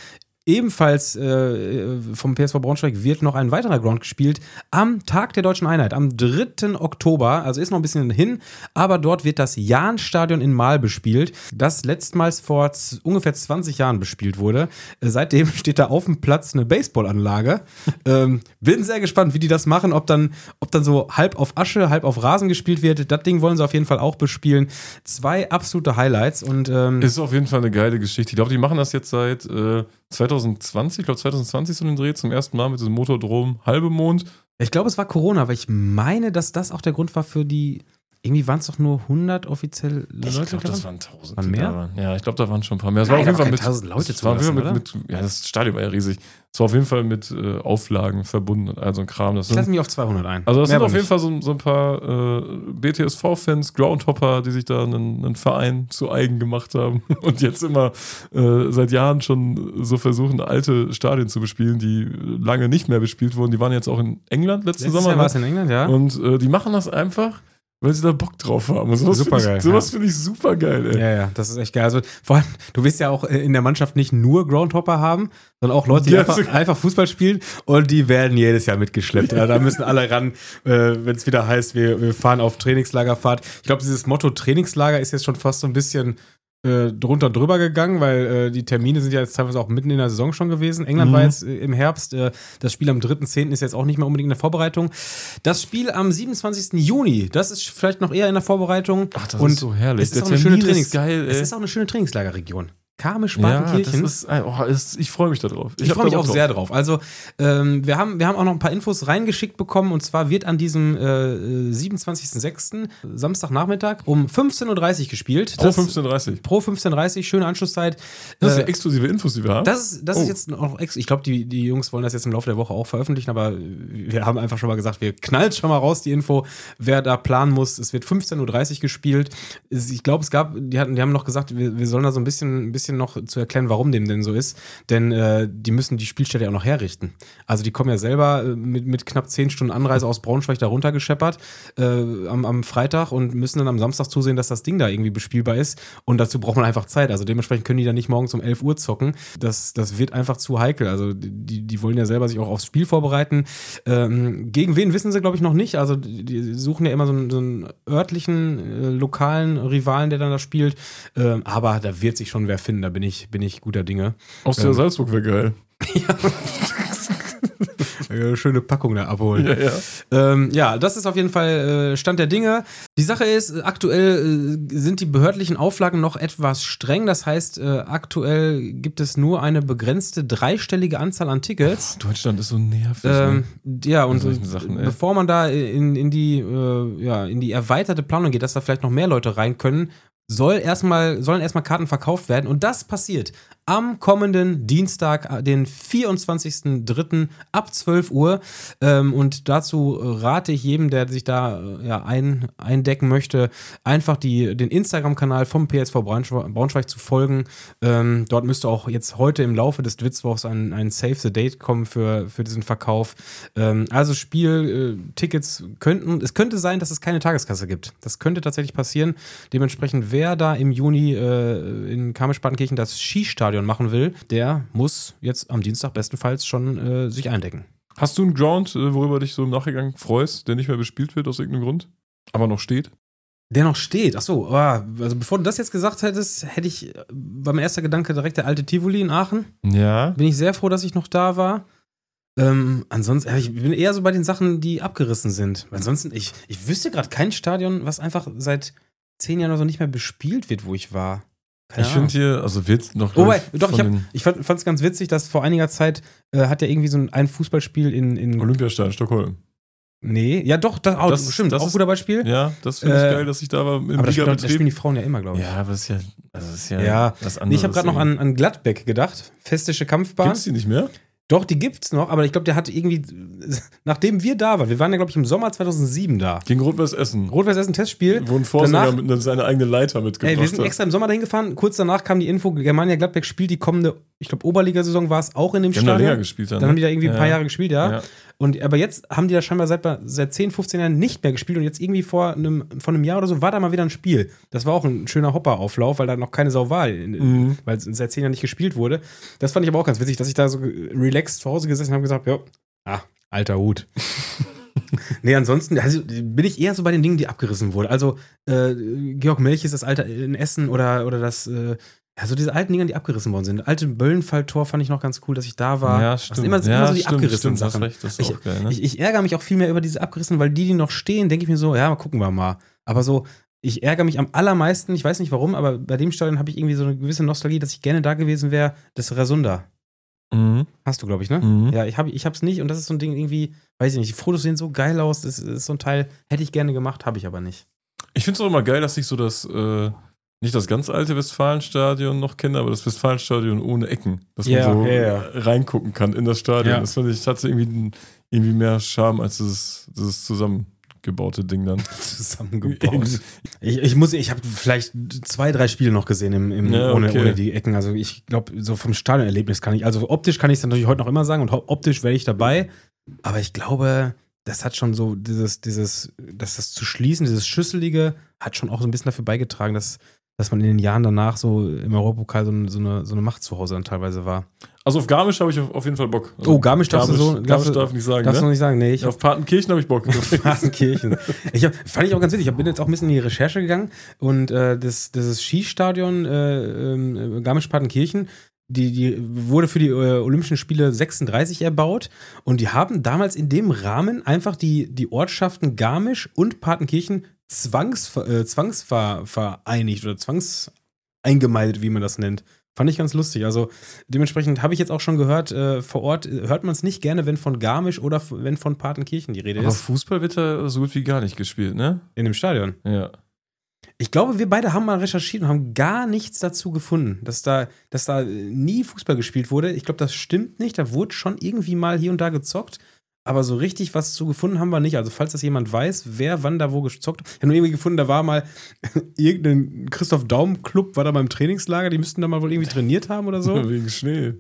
ebenfalls äh, vom P S V Braunschweig wird noch ein weiterer Ground gespielt am Tag der Deutschen Einheit, am dritten Oktober, also ist noch ein bisschen hin, aber dort wird das Jahnstadion in Mahl bespielt, das letztmals vor z- ungefähr zwanzig Jahren bespielt wurde. Äh, seitdem steht da auf dem Platz eine Baseballanlage. ähm, bin sehr gespannt, wie die das machen, ob dann, ob dann so halb auf Asche, halb auf Rasen gespielt wird. Das Ding wollen sie auf jeden Fall auch bespielen. Zwei absolute Highlights und ähm, Ist auf jeden Fall eine geile Geschichte. Ich glaube, die machen das jetzt seit äh, zwanzig zwanzig, ich glaube zwanzig zwanzig so den Dreh zum ersten Mal mit diesem Motordrom Halbemond. ich glaube, es war Corona, weil ich meine, dass das auch der Grund war für die. Irgendwie waren es doch nur hundert offiziell Leute. Ich glaube, das waren tausend. Waren mehr? Da waren. Ja, ich glaube, da waren schon ein paar mehr. Es Nein, war auf jeden aber Fall mit keine tausend Leute es war auf jeden Fall zulassen, mit, mit, ja, das Stadion war ja riesig. Es war auf jeden Fall mit äh, Auflagen verbunden und all so ein Kram. Das Ich lasse sind, mich auf zweihundert ein. also das Mehr sind auf aber jeden nicht. Fall so, so ein paar äh, B T S V-Fans, Groundhopper, die sich da einen, einen Verein zu eigen gemacht haben und jetzt immer äh, seit Jahren schon so versuchen, alte Stadien zu bespielen, die lange nicht mehr bespielt wurden. Die waren jetzt auch in England letzten Letztes Sommer. Jahr ne? war es in England, ja. Und äh, die machen das einfach, weil sie da Bock drauf haben. Und sowas finde Supergeil, ich, sowas ja. find ich super geil, ey. Ja, ja, das ist echt geil. Also vor allem, du willst ja auch in der Mannschaft nicht nur Groundhopper haben, sondern auch Leute, die Ja, einfach, so- einfach Fußball spielen und die werden jedes Jahr mitgeschleppt. Ja, da müssen alle ran, äh, wenn es wieder heißt, wir, wir fahren auf Trainingslagerfahrt. Ich glaube, dieses Motto Trainingslager ist jetzt schon fast so ein bisschen äh, drunter und drüber gegangen, weil äh, die Termine sind ja jetzt teilweise auch mitten in der Saison schon gewesen. England Mhm. war jetzt äh, im Herbst. Äh, das Spiel am dritten zehnten ist jetzt auch nicht mehr unbedingt in der Vorbereitung. Das Spiel am siebenundzwanzigsten Juni, das ist vielleicht noch eher in der Vorbereitung. Ach, das und ist so herrlich. Es ist Der auch eine schöne Termin Trainings- ist geil, ey. Es ist auch eine schöne Trainingslagerregion. Ja, das Garmisch-Partenkirchen. ist, oh, ist, ich freue mich da drauf. ich hab freue mich da auch Bock sehr drauf. Also, ähm, wir, haben, wir haben auch noch ein paar Infos reingeschickt bekommen. Und zwar wird an diesem äh, siebenundzwanzigsten sechsten Samstagnachmittag um fünfzehn Uhr dreißig gespielt. Pro fünfzehn Uhr dreißig. Pro fünfzehn Uhr dreißig, schöne Anschlusszeit. Das ist Äh, ja exklusive Infos, die wir haben. Das ist, das Oh. ist jetzt noch ex. Ich glaube, die, die Jungs wollen das jetzt im Laufe der Woche auch veröffentlichen, aber wir haben einfach schon mal gesagt, wir knallen schon mal raus die Info, wer da planen muss. Es wird fünfzehn Uhr dreißig gespielt. Es- Ich glaube, es gab, die, hatten, die haben noch gesagt, wir, wir sollen da so ein bisschen, ein bisschen noch zu erklären, warum dem denn so ist. Denn äh, die müssen die Spielstätte ja auch noch herrichten. Also die kommen ja selber äh, mit, mit knapp zehn Stunden Anreise aus Braunschweig da runtergescheppert äh, am, am Freitag und müssen dann am Samstag zusehen, dass das Ding da irgendwie bespielbar ist. Und dazu braucht man einfach Zeit. Also dementsprechend können die dann nicht morgens um elf Uhr zocken. Das, das wird einfach zu heikel. Also die, die wollen ja selber sich auch aufs Spiel vorbereiten. Ähm, gegen wen wissen sie, glaube ich, noch nicht. Also die, die suchen ja immer so einen, so einen örtlichen, äh, lokalen Rivalen, der dann da spielt. Ähm, aber da wird sich schon wer finden. Da bin ich, bin ich guter Dinge. Aus der ähm, Salzburg wäre geil. Äh, Schöne Packung da abholen. Ja, ja. Ähm, ja, das ist auf jeden Fall äh, Stand der Dinge. Die Sache ist, äh, aktuell äh, sind die behördlichen Auflagen noch etwas streng. Das heißt, äh, aktuell gibt es nur eine begrenzte dreistellige Anzahl an Tickets. Deutschland ist so nervig. Ähm, ne? ja, und Bei solchen Sachen, ey. bevor man da in, in, die, äh, ja, in die erweiterte Planung geht, dass da vielleicht noch mehr Leute rein können, soll erstmal, sollen erstmal Karten verkauft werden. Und das passiert am kommenden Dienstag, den vierundzwanzigsten dritten ab zwölf Uhr. Ähm, und dazu rate ich jedem, der sich da äh, ja, ein, eindecken möchte, einfach die, den Instagram-Kanal vom P S V Braunschweig, Braunschweig zu folgen. Ähm, dort müsste auch jetzt heute im Laufe des Dwitzwochs ein, ein Save the Date kommen für, für diesen Verkauf. Ähm, also Spieltickets könnten, es könnte sein, dass es keine Tageskasse gibt. Das könnte tatsächlich passieren. Dementsprechend, wer da im Juni äh, in Garmisch-Partenkirchen das Skistadion machen will, der muss jetzt am Dienstag bestenfalls schon äh, sich eindecken. Hast du einen Ground, äh, worüber du dich so im Nachgang freust, der nicht mehr bespielt wird aus irgendeinem Grund, aber noch steht? Der noch steht. Achso, oh, also bevor du das jetzt gesagt hättest, hätte ich, war mein erster Gedanke direkt der alte Tivoli in Aachen. Ja. Bin ich sehr froh, dass ich noch da war. Ähm, ansonsten, ich bin eher so bei den Sachen, die abgerissen sind. Ansonsten, ich, ich wüsste gerade kein Stadion, was einfach seit zehn Jahren oder so nicht mehr bespielt wird, wo ich war. Keine Ich Ahnung. finde hier, also wird noch. Oh, glaub wei, doch, ich, von hab, den ich fand es ganz witzig, dass vor einiger Zeit äh, hat ja irgendwie so ein, ein Fußballspiel in, in Olympiastadion Stockholm. Nee, ja doch, das, oh, Das- stimmt, das auch ein ist- guter Beispiel. Ja, das finde ich Äh, geil, dass ich da war im aber das, spielen- das spielen Ligabetrieb. die Frauen ja immer, glaube ich. Ja, aber das ist ja, also das ist ja, Ja. was Nee, anderes. ich habe gerade noch an, an Gladbeck gedacht. Festische Kampfbahn. Gibt's die nicht mehr? Doch, die gibt's noch, aber ich glaube, der hatte irgendwie, nachdem wir da waren, wir waren ja, glaube ich, im Sommer zweitausendsieben da. Gegen Rot-Weiß Essen. Rot-Weiß Essen Testspiel. Wo ein Vorsänger Danach- mit seine eigene Leiter mitgebracht Ey, wir sind hat. extra im Sommer dahin gefahren. Kurz danach kam die Info, Germania Gladbeck spielt die kommende ich glaube, Oberligasaison war es auch in dem Die haben da Stadion. länger gespielt dann. Dann ne? haben die da irgendwie ein Ja. paar Jahre gespielt, ja. Ja. Und, aber jetzt haben die da scheinbar seit, seit zehn, fünfzehn Jahren nicht mehr gespielt und jetzt irgendwie vor einem, vor einem Jahr oder so war da mal wieder ein Spiel. Das war auch ein schöner Hopperauflauf, weil da noch keine Sau war, Mhm. weil es seit zehn Jahren nicht gespielt wurde. Das fand ich aber auch ganz witzig, dass ich da so relaxed zu Hause gesessen habe und gesagt, ja, ah, alter Hut. Nee, ansonsten also, bin ich eher so bei den Dingen, die abgerissen wurden. Also äh, Georg Melch ist das Alter in Essen oder, oder das, äh, ja, so diese alten Dinger, die abgerissen worden sind. Alte Böllenfalltor fand ich noch ganz cool, dass ich da war. Ja, Das stimmt. sind immer, ja, immer so die stimmt, abgerissenen stimmt, hast Sachen. recht, das ist Ich, auch geil, ne? ich, ich ärgere mich auch viel mehr über diese abgerissenen, weil die, die noch stehen, denke ich mir so, ja, gucken wir mal. Aber so, ich ärgere mich am allermeisten, ich weiß nicht warum, aber bei dem Stadion habe ich irgendwie so eine gewisse Nostalgie, dass ich gerne da gewesen wäre, das Rasunda. Mhm. Hast du, glaube ich, ne? Mhm. Ja, ich habe ich hab's nicht und das ist so ein Ding irgendwie, weiß ich nicht, die Fotos sehen so geil aus, das ist so ein Teil, hätte ich gerne gemacht, habe ich aber nicht. Ich finde es auch immer geil, dass ich so das, äh, nicht das ganz alte Westfalenstadion noch kenne, aber das Westfalenstadion ohne Ecken. Dass Ja, man so ja, ja. reingucken kann in das Stadion. Ja. Das fand ich, hatte irgendwie, irgendwie mehr Charme als dieses, dieses zusammengebaute Ding dann. Zusammengebaut. ich, ich muss, ich habe vielleicht zwei, drei Spiele noch gesehen im, im, Ja, ohne, okay. ohne die Ecken. Also ich glaube, so vom Stadionerlebnis kann ich, also optisch kann ich es natürlich heute noch immer sagen und ho- optisch wäre ich dabei, aber ich glaube, das hat schon so dieses, dieses, dass das zu schließen, dieses Schüsselige, hat schon auch so ein bisschen dafür beigetragen, dass, dass man in den Jahren danach so im Europapokal so, eine- so, eine, so eine Macht zu Hause dann teilweise war. Also auf Garmisch habe ich auf, auf jeden Fall Bock. Also Oh, Garmisch darfst du so- Garmisch darfst du- darf ich nicht sagen, Darfst du noch ne? nicht sagen? Nee, ich Auf Partenkirchen habe ich Bock. Partenkirchen. Ich hab, fand ich auch ganz witzig. Ich bin jetzt auch ein bisschen in die Recherche gegangen und äh, das, das Skistadion äh, ähm, Garmisch-Partenkirchen, die, die wurde für die äh, Olympischen Spiele sechsunddreißig erbaut und die haben damals in dem Rahmen einfach die, die Ortschaften Garmisch und Partenkirchen zwangs, äh, zwangsvereinigt oder zwangseingemeindet, wie man das nennt. Fand ich ganz lustig. Also dementsprechend habe ich jetzt auch schon gehört, äh, vor Ort äh, hört man es nicht gerne, wenn von Garmisch oder f- wenn von Partenkirchen die Rede Aber ist. Fußball wird da so gut wie gar nicht gespielt, ne? In dem Stadion. Ja. Ich glaube, wir beide haben mal recherchiert und haben gar nichts dazu gefunden, dass da, dass da nie Fußball gespielt wurde. Ich glaube, das stimmt nicht. Da wurde schon irgendwie mal hier und da gezockt. Aber so richtig was zu gefunden haben wir nicht. Also, falls das jemand weiß, wer wann da wo gezockt hat. Ich habe nur irgendwie gefunden, da war mal irgendein Christoph-Daum-Club, war da mal im Trainingslager. Die müssten da mal wohl irgendwie trainiert haben oder so. Wegen Schnee.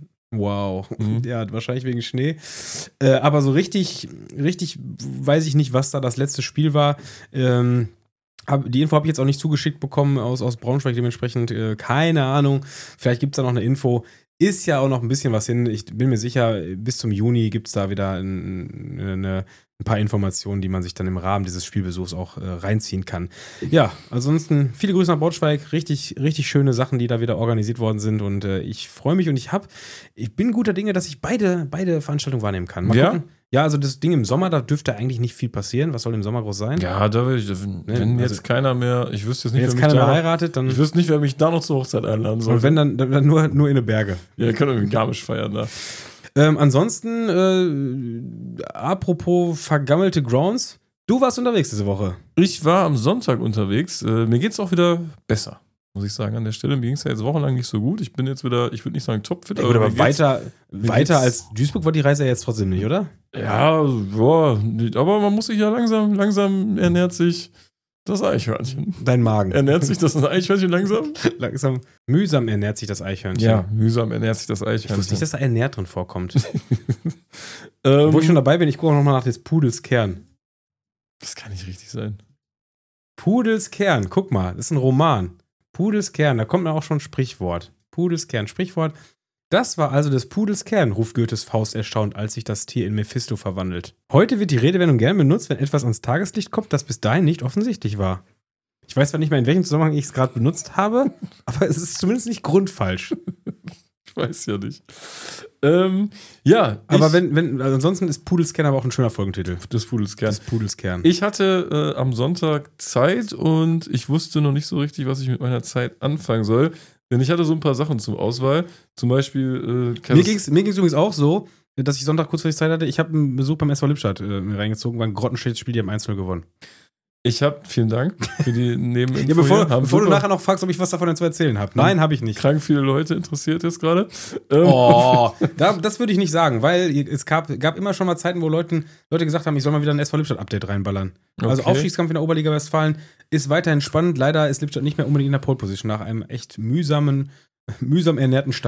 Wow. Mhm. Ja, wahrscheinlich wegen Schnee. Äh, aber so richtig, richtig weiß ich nicht, was da das letzte Spiel war. Ähm, hab, die Info habe ich jetzt auch nicht zugeschickt bekommen aus, aus Braunschweig, dementsprechend äh, keine Ahnung. Vielleicht gibt es da noch eine Info. Ist ja auch noch ein bisschen was hin. Ich bin mir sicher, bis zum Juni gibt es da wieder ein, eine, ein paar Informationen, die man sich dann im Rahmen dieses Spielbesuchs auch äh, reinziehen kann. Ja, ansonsten viele Grüße nach Braunschweig. Richtig, richtig schöne Sachen, die da wieder organisiert worden sind. Und äh, ich freue mich und ich habe, ich bin guter Dinge, dass ich beide, beide Veranstaltungen wahrnehmen kann. Mal Ja? gucken. Ja, also das Ding im Sommer, da dürfte eigentlich nicht viel passieren. Was soll im Sommer groß sein? Ja, da will ich, wenn, Nee, wenn also- jetzt keiner mehr, ich wüsste jetzt Wenn nicht, jetzt wer keiner mich mehr da, heiratet, dann. ich wüsste nicht, wer mich da noch zur Hochzeit einladen soll. Und wenn dann, dann nur, nur in eine Berge. Ja, können wir mit Garmisch feiern da. Ähm, ansonsten, äh, apropos vergammelte Grounds, du warst unterwegs diese Woche. Ich war am Sonntag unterwegs. Äh, mir geht's auch wieder besser, muss ich sagen. An der Stelle, mir ging's ja jetzt wochenlang nicht so gut. Ich bin jetzt wieder, ich würde nicht sagen topfit, Ja, gut, aber mir geht's- weiter, mir weiter geht's- als Duisburg war die Reise ja jetzt trotzdem nicht, oder? Ja, boah, nicht- aber man muss sich ja langsam, langsam ernährt sich das Eichhörnchen. Dein Magen. Ernährt sich das Eichhörnchen langsam? Langsam, mühsam ernährt sich das Eichhörnchen. Ja, mühsam ernährt sich das Ich Eichhörnchen. wusste nicht, dass da ernährt drin vorkommt. ähm, Wo ich schon dabei bin, ich gucke auch nochmal nach des Pudels Kern. Das kann nicht richtig sein. Pudels Kern, guck mal, das ist ein Roman. Pudels Kern, da kommt dann auch schon ein Sprichwort. Pudels Kern, Sprichwort. Das war also des Pudels Kern, ruft Goethes Faust erstaunt, als sich das Tier in Mephisto verwandelt. Heute wird die Redewendung gern benutzt, wenn etwas ans Tageslicht kommt, das bis dahin nicht offensichtlich war. Ich weiß zwar nicht mehr, in welchem Zusammenhang ich es gerade benutzt habe, aber es ist zumindest nicht grundfalsch. Ich weiß ja nicht. Ähm, ja, Aber ich, wenn, wenn, also ansonsten ist Pudels Kern aber auch ein schöner Folgentitel. des Pudels Kern. Des Pudels Kern. Ich hatte äh, am Sonntag Zeit und ich wusste noch nicht so richtig, was ich mit meiner Zeit anfangen soll. Denn ich hatte so ein paar Sachen zur Auswahl. Zum Beispiel. Äh, Mir ging es mir ging's übrigens auch so, dass ich Sonntag kurzfristig Zeit hatte. Ich habe einen Besuch beim S V Lippstadt äh, mir reingezogen, war ein grottenschlechtes Spiel, die haben eins null gewonnen. Ich habe, vielen Dank für die Nebeninfo. Ja, bevor, hier. Haben bevor du super nachher noch fragst, ob ich was davon zu erzählen habe. Nein, habe ich nicht. krank viele Leute interessiert jetzt gerade. Ähm, Oh, da, das würde ich nicht sagen, weil es gab, gab immer schon mal Zeiten, wo Leuten, Leute gesagt haben, ich soll mal wieder ein S V Lippstadt-Update reinballern. Also Okay. Aufstiegskampf in der Oberliga Westfalen ist weiterhin spannend. Leider ist Lippstadt nicht mehr unbedingt in der Pole Position nach einem echt mühsamen, mühsam ernährten Start.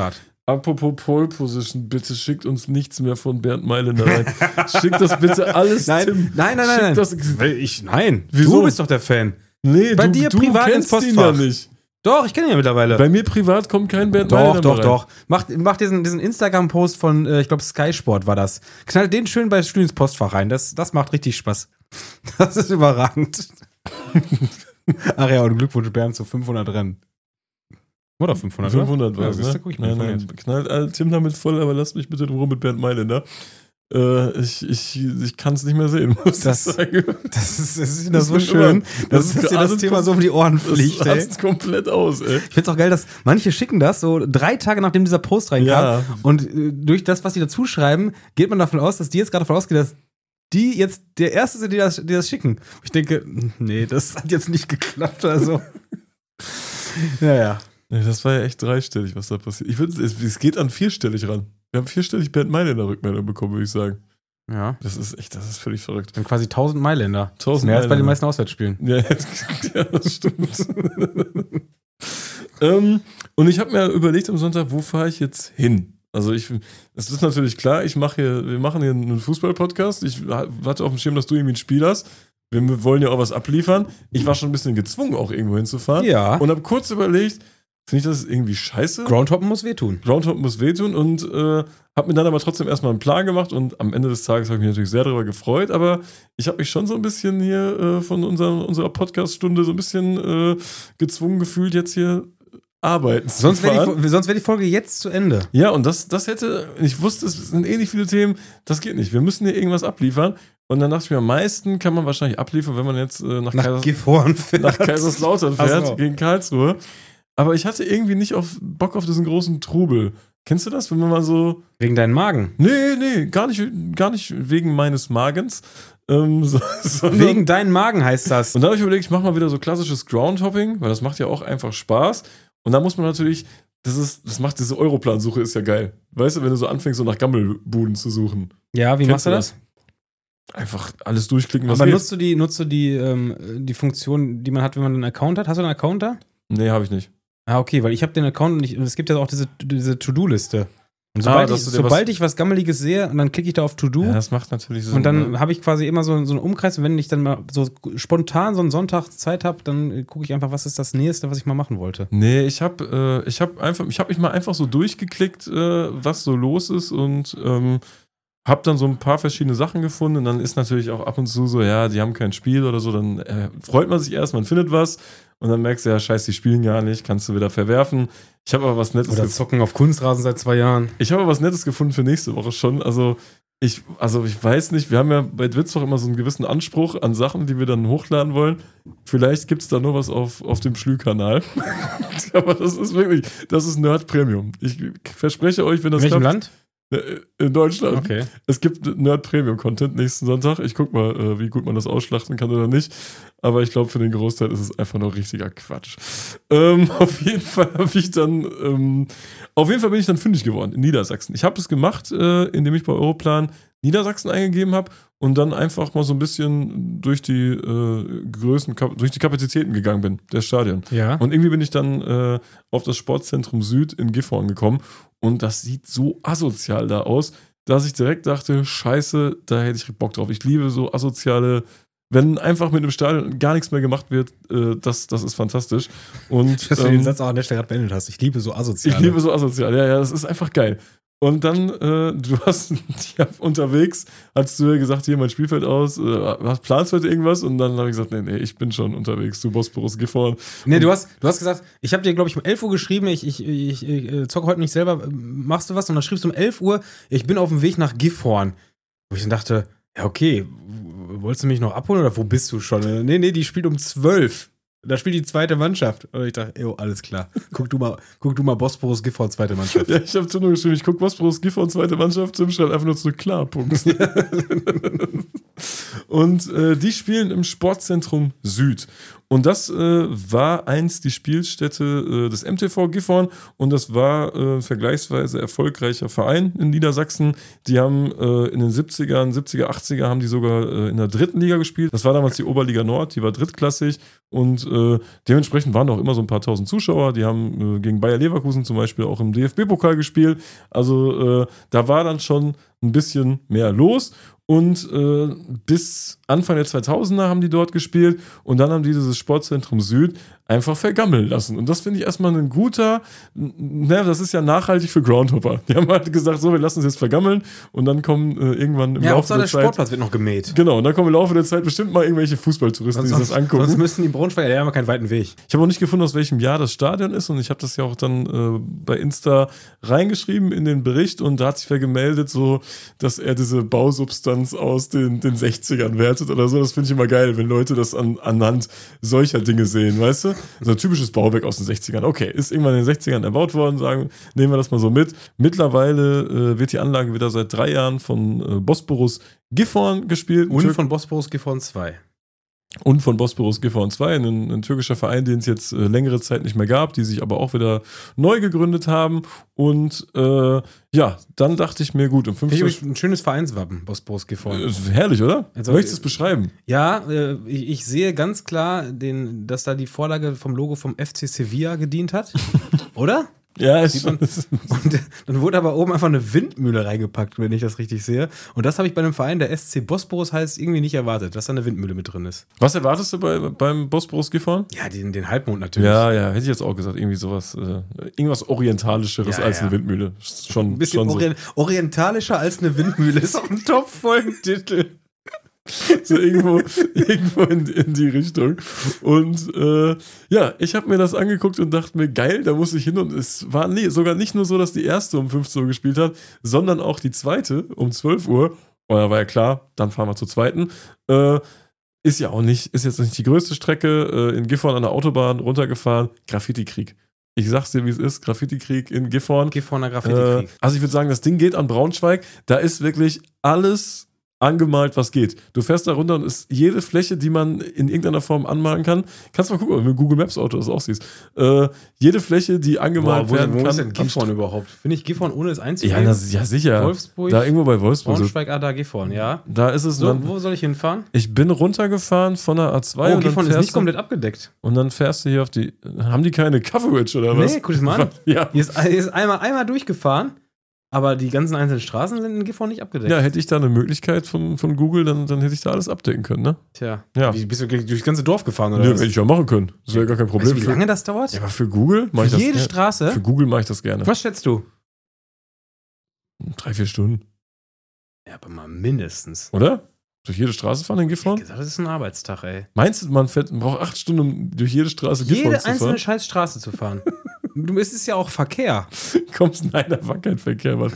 Apropos Pole Position, bitte schickt uns nichts mehr von Bernd Mailänder rein. Schickt das bitte alles, nein, Tim. Nein, nein, nein. nein. Das, ich, nein, Wieso? Du bist doch der Fan. Nee, Bei du, dir du privat kennst ins ihn ja Postfach. nicht. Doch, ich kenne ihn ja mittlerweile. Bei mir privat kommt kein Bernd Doch, Mailänder doch, rein. doch. Mach, mach diesen, diesen Instagram-Post von, äh, ich glaube, Sky Sport war das. Knallt den schön bei Stühlen ins Postfach rein. Das, das macht richtig Spaß. Das ist überragend. Ach ja, und Glückwunsch, Bernd, zu fünfhundert Rennen. Oder fünfhundert, fünfhundert war ja, es, siehst du, ne? guck ich mal Nein, nein, knallt all Tim damit voll, aber lasst mich bitte in Ruhe mit Bernd Mailänder. Äh, ich ich, ich kann es nicht mehr sehen, muss das, ich sagen. Das ist, das ist das so schön, dass das dir das Thema so um die Ohren fliegt. Das rast komplett aus, ey. Ich find's auch geil, dass manche schicken das so drei Tage nachdem dieser Post reinkam. Ja. Und äh, durch das, was die dazu schreiben, geht man davon aus, dass die jetzt gerade davon ausgehen, dass die jetzt der Erste sind, die das, die das schicken. Ich denke, nee, das hat jetzt nicht geklappt. Also. Naja. Nee, das war ja echt dreistellig, was da passiert. Ich würde, es, es geht an vierstellig ran. Wir haben vierstellig Bernd Mailänder Rückmeldung bekommen, würde ich sagen. Ja. Das ist echt, das ist völlig verrückt. Dann quasi tausend Mailänder. tausend Mehr als bei den Mailänder. meisten Auswärtsspielen. Ja, ja, das stimmt. ähm, und ich habe mir überlegt am Sonntag, wo fahre ich jetzt hin? Also ich, es ist natürlich klar, ich mache hier, wir machen hier einen Fußball-Podcast. Ich hatte auf dem Schirm, dass du irgendwie ein Spiel hast. Wir wollen ja auch was abliefern. Ich war schon ein bisschen gezwungen, auch irgendwo hinzufahren. Ja. Und habe kurz überlegt, finde ich das irgendwie scheiße? Groundhoppen muss wehtun. Groundhoppen muss wehtun und äh, habe mir dann aber trotzdem erstmal einen Plan gemacht und am Ende des Tages habe ich mich natürlich sehr darüber gefreut, aber ich habe mich schon so ein bisschen hier äh, von unserer, unserer Podcast-Stunde so ein bisschen äh, gezwungen gefühlt, jetzt hier arbeiten zu Sonst wäre fahren. die, sonst wär die Folge jetzt zu Ende. Ja, und das, das hätte, ich wusste, es sind ähnlich viele Themen, das geht nicht. Wir müssen hier irgendwas abliefern. Und dann dachte ich mir, am meisten kann man wahrscheinlich abliefern, wenn man jetzt äh, nach, Nach Kaisers, Gifhorn fährt. nach Kaiserslautern fährt, Ach so. gegen Karlsruhe. Aber ich hatte irgendwie nicht auf Bock auf diesen großen Trubel. Kennst du das, wenn man mal so... Wegen deinem Magen. Nee, nee, gar nicht, gar nicht wegen meines Magens. Ähm, so, sondern, Wegen deinem Magen heißt das. und da habe ich überlegt, ich mache mal wieder so klassisches Groundhopping, weil das macht ja auch einfach Spaß. Und da muss man natürlich, das ist, das macht diese Europlan-Suche ist ja geil. Weißt du, wenn du so anfängst, so nach Gammelbuden zu suchen. Ja, wie Kennst machst du das? Einfach alles durchklicken, was Aber geht. nutzt du die, nutzt du die, ähm, die Funktion, die man hat, wenn man einen Account hat? Hast du einen Account da? Nee, habe ich nicht. Ah, okay, weil ich habe den Account und, ich, und es gibt ja auch diese, diese To-Do-Liste. Und sobald, Ah, ich, dass du dir sobald was- ich was Gammeliges sehe, und dann klicke ich da auf To-Do Ja, das macht natürlich Sinn. und dann ne? habe ich quasi immer so, so einen Umkreis und wenn ich dann mal so spontan so einen Sonntag Zeit habe, dann äh, gucke ich einfach, was ist das Nächste, was ich mal machen wollte. Nee, ich habe äh, ich hab einfach, ich habe mich mal einfach so durchgeklickt, äh, was so los ist und ähm, habe dann so ein paar verschiedene Sachen gefunden und dann ist natürlich auch ab und zu so, ja, die haben kein Spiel oder so, dann äh, freut man sich erst, man findet was und dann merkst du, ja, scheiße, die spielen gar nicht, kannst du wieder verwerfen. Ich habe aber was Nettes Oder gefunden. zocken auf Kunstrasen seit zwei Jahren. Ich habe aber was Nettes gefunden für nächste Woche schon. Also ich, also ich weiß nicht, wir haben ja bei Dwitzwoch immer so einen gewissen Anspruch an Sachen, die wir dann hochladen wollen. Vielleicht gibt es da nur was auf, auf dem Schlü-Kanal. Aber das ist wirklich, das ist Nerd Premium. Ich verspreche euch, wenn das In welchem klappt, Land? in Deutschland. Okay. Es gibt Nerd Premium Content nächsten Sonntag. Ich guck mal, äh, wie gut man das ausschlachten kann oder nicht. Aber ich glaube, für den Großteil ist es einfach nur richtiger Quatsch. Ähm, auf jeden Fall habe ich dann, ähm, auf jeden Fall bin ich dann fündig geworden in Niedersachsen. Ich habe es gemacht, äh, indem ich bei Europlan Niedersachsen eingegeben habe und dann einfach mal so ein bisschen durch die äh, Größen, durch die Kapazitäten gegangen bin, der Stadion. Ja. Und irgendwie bin ich dann äh, auf das Sportzentrum Süd in Gifhorn gekommen und das sieht so asozial da aus, dass ich direkt dachte, scheiße, da hätte ich Bock drauf. Ich liebe so asoziale, wenn einfach mit dem Stadion gar nichts mehr gemacht wird, äh, das, das ist fantastisch. Und, Dass du ähm, den Satz auch an der Stelle gerade beendet hast. Ich liebe so asozial. ich liebe so asozial, ja, ja, das ist einfach geil. Und dann, äh, du hast ja, unterwegs, hast du ja gesagt, hier mein Spielfeld aus, äh, planst du heute irgendwas? Und dann habe ich gesagt, nee, nee, ich bin schon unterwegs, du Bosporus Gifhorn. Nee, du hast, du hast gesagt, ich habe dir, glaube ich, um elf Uhr geschrieben, ich, ich, ich, ich äh, zocke heute nicht selber, machst du was? Und dann schriebst du um elf Uhr, ich bin auf dem Weg nach Gifhorn. Wo ich dann dachte, ja, okay, wolltest du mich noch abholen oder wo bist du schon? Nee, nee, die spielt um zwölf. Da spielt die zweite Mannschaft. Und ich dachte, jo, alles klar. Guck du mal, guck du mal Bosporus Gifhorn, zweite Mannschaft. Ja, ich habe Tim nur geschrieben, ich gucke Bosporus Gifhorn, zweite Mannschaft, Tim schreibt einfach nur zu klar, Punkt. Und äh, die spielen im Sportzentrum Süd. Und das äh, war einst die Spielstätte äh, des M T V Gifhorn und das war äh, ein vergleichsweise erfolgreicher Verein in Niedersachsen. Die haben äh, in den siebzigern, siebziger, achtziger haben die sogar äh, in der dritten Liga gespielt. Das war damals die Oberliga Nord, die war drittklassig Und äh, dementsprechend waren auch immer so ein paar tausend Zuschauer. Die haben äh, gegen Bayer Leverkusen zum Beispiel auch im D F B-Pokal gespielt. Also äh, da war dann schon ein bisschen mehr los. Und äh, bis Anfang der zweitausender haben die dort gespielt. Und dann haben die dieses Sportzentrum Süd einfach vergammeln lassen. Und das finde ich erstmal ein guter, ne, das ist ja nachhaltig für Groundhopper. Die haben halt gesagt, so, wir lassen es jetzt vergammeln. Und dann kommen äh, irgendwann im Ja, Laufe der der Zeit... Sportplatz wird noch gemäht. Genau, und dann kommen im Laufe der Zeit bestimmt mal irgendwelche Fußballtouristen, die sich das angucken. Sonst müssten die Braunschweiger, die haben ja keinen weiten Weg. Ich habe auch nicht gefunden, aus welchem Jahr das Stadion ist. Und ich habe das ja auch dann äh, bei Insta reingeschrieben in den Bericht. Und da hat sich wer gemeldet, so, dass er diese Bausubstanz aus den, den sechzigern wertet oder so. Das finde ich immer geil, wenn Leute das an, anhand solcher Dinge sehen, weißt du? So ein typisches Bauwerk aus den sechzigern. Okay, ist irgendwann in den sechzigern erbaut worden, sagen, nehmen wir das mal so mit. Mittlerweile äh, wird die Anlage wieder seit drei Jahren von äh, Bosporus Gifhorn gespielt. Und von Bosporus Gifhorn zwei. Und von Bosporus Gifhorn zwei, ein, ein türkischer Verein, den es jetzt äh, längere Zeit nicht mehr gab, die sich aber auch wieder neu gegründet haben. Und äh, ja, dann dachte ich mir, gut, um fünfzig Ein schönes Vereinswappen, Bosporus Gifhorn. Äh, herrlich, oder? Also, Möchtest du es beschreiben? Ja, äh, ich, ich sehe ganz klar, den, dass da die Vorlage vom Logo vom F C Sevilla gedient hat. Oder? Ja, ist man, und dann wurde aber oben einfach eine Windmühle reingepackt, wenn ich das richtig sehe. Und das habe ich bei einem Verein, der S C Bosporus heißt, irgendwie nicht erwartet, dass da eine Windmühle mit drin ist. Was erwartest du bei, beim Bosporus Gifhorn? Ja, den, den Halbmond natürlich. Ja, ja, hätte ich jetzt auch gesagt. Irgendwie sowas, äh, irgendwas Orientalischeres Ja, als ja. eine Windmühle. Schon, Ein bisschen schon so. orient, orientalischer als eine Windmühle ist auch ein Top-Folgentitel. So irgendwo, irgendwo in, in die Richtung. Und äh, ja, ich habe mir das angeguckt und dachte mir, geil, da muss ich hin. Und es war nie, sogar nicht nur so, dass die erste um fünfzehn Uhr gespielt hat, sondern auch die zweite um zwölf Uhr. Und da war ja klar, dann fahren wir zur zweiten. Äh, ist ja auch nicht, ist jetzt nicht die größte Strecke. Äh, in Gifhorn an der Autobahn runtergefahren. Graffiti-Krieg. Ich sag's dir, wie es ist. Graffiti-Krieg in Gifhorn. Gifhorner Graffiti-Krieg. Äh, also ich würde sagen, das Ding geht an Braunschweig. Da ist wirklich alles angemalt, was geht. Du fährst da runter und ist jede Fläche, die man in irgendeiner Form anmalen kann. Kannst mal gucken, wenn du Google Maps Auto das auch siehst. Äh, jede Fläche, die angemalt Boah, wo, werden wo kann. ist denn Gifhorn überhaupt? Finde ich Gifhorn ohne es einzugeben? Ja, das, ja, sicher. Wolfsburg, da irgendwo bei Wolfsburg. Braunschweig, ah, da Gifhorn, ja. Da ist es. So, dann, wo soll ich hinfahren? ich bin runtergefahren von der A zwei. Oh, und Gifhorn dann ist nicht fährst komplett abgedeckt. du, Und dann fährst du hier auf die. Haben die keine Coverage oder was? Nee, gutes Mann. Ja. Hier ist, hier ist einmal, einmal durchgefahren, aber die ganzen einzelnen Straßen sind in Gifhorn nicht abgedeckt. Ja, hätte ich da eine Möglichkeit von, von Google, dann, dann hätte ich da alles abdecken können, ne? Tja. Ja. Wie, bist du durch das ganze Dorf gefahren, oder Nö, was? hätte ich ja machen können. Das wäre gar kein Problem. Weißt du, wie Für- lange das dauert? Ja, aber für Google mache ich Für das jede gerne. Straße? Für Google mache ich das gerne. Was schätzt du? Drei, vier Stunden. Ja, aber mal mindestens. Oder? Durch jede Straße fahren in Gifhorn? Das ist ein Arbeitstag, ey. Meinst du, man, fährt, man braucht acht Stunden, um durch jede Straße Gifhorn Jede zu einzelne fahren? scheiß Straße zu fahren. Du, es ist ja auch Verkehr. Kommst, nein, da war kein Verkehr, Mann.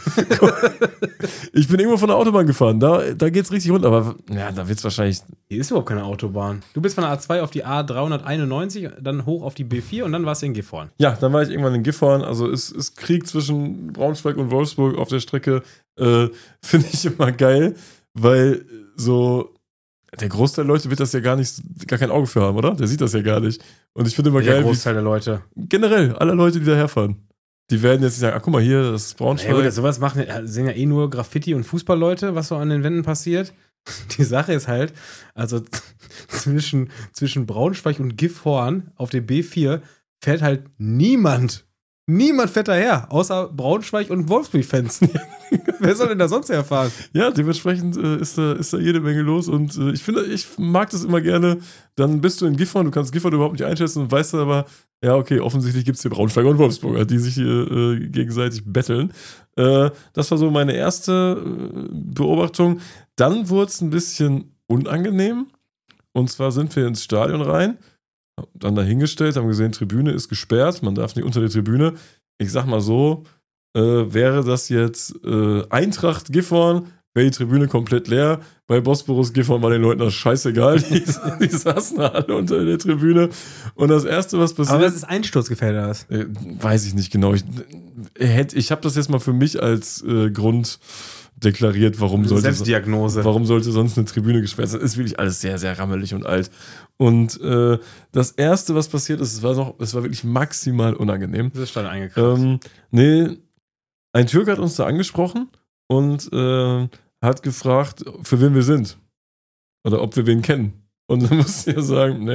Ich bin irgendwo von der Autobahn gefahren, da, da geht's richtig runter, aber ja, da wird's wahrscheinlich. Hier ist überhaupt keine Autobahn. Du bist von der A zwei auf die A dreihunderteinundneunzig, dann hoch auf die B vier und dann warst du in Gifhorn. Ja, dann war ich irgendwann in Gifhorn, also es ist Krieg zwischen Braunschweig und Wolfsburg auf der Strecke, äh, finde ich immer geil, weil so. Der Großteil der Leute wird das ja gar nicht, gar kein Auge für haben, oder? Der sieht das ja gar nicht. Und ich finde immer Der geil, Großteil der Leute. wie generell alle Leute, die daherfahren. Die werden jetzt nicht sagen, ach guck mal hier, das ist Braunschweig. Ja, gut, sowas machen, sehen ja eh nur Graffiti- und Fußballleute, was so an den Wänden passiert. Die Sache ist halt, also zwischen, zwischen Braunschweig und Gifhorn auf der B vier fährt halt niemand. Niemand fährt daher, außer Braunschweig und Wolfsburg-Fans. Wer soll denn da sonst herfahren? Ja, dementsprechend äh, ist, da, ist da jede Menge los und äh, ich finde, ich mag das immer gerne. Dann bist du in Gifhorn, du kannst Gifhorn überhaupt nicht einschätzen und weißt aber, ja, okay, offensichtlich gibt es hier Braunschweiger und Wolfsburger, die sich hier äh, gegenseitig betteln. Äh, das war so meine erste äh, Beobachtung. Dann wurde es ein bisschen unangenehm und zwar sind wir ins Stadion rein, dann dahingestellt, haben gesehen, Tribüne ist gesperrt, man darf nicht unter der Tribüne. Ich sag mal so, Äh, wäre das jetzt äh, Eintracht Gifhorn, wäre die Tribüne komplett leer. Bei Bosporus Gifhorn war den Leuten das scheißegal. Die, die saßen alle unter der Tribüne. Und das Erste, was passiert... Aber das ist einsturzgefährdet, oder was? Äh, weiß ich nicht genau. Ich, hätt, ich habe das jetzt mal für mich als äh, Grund deklariert, warum sollte, Selbstdiagnose. warum sollte sonst eine Tribüne gesperrt sein. Ist wirklich alles sehr, sehr rammelig und alt. Und äh, das Erste, was passiert ist, es war, noch, es war wirklich maximal unangenehm. Das ist Stadion eingekratzt. Ähm, nee, ein Türke hat uns da angesprochen und äh, hat gefragt, für wen wir sind. Oder ob wir wen kennen. Und dann musste er sagen, nee,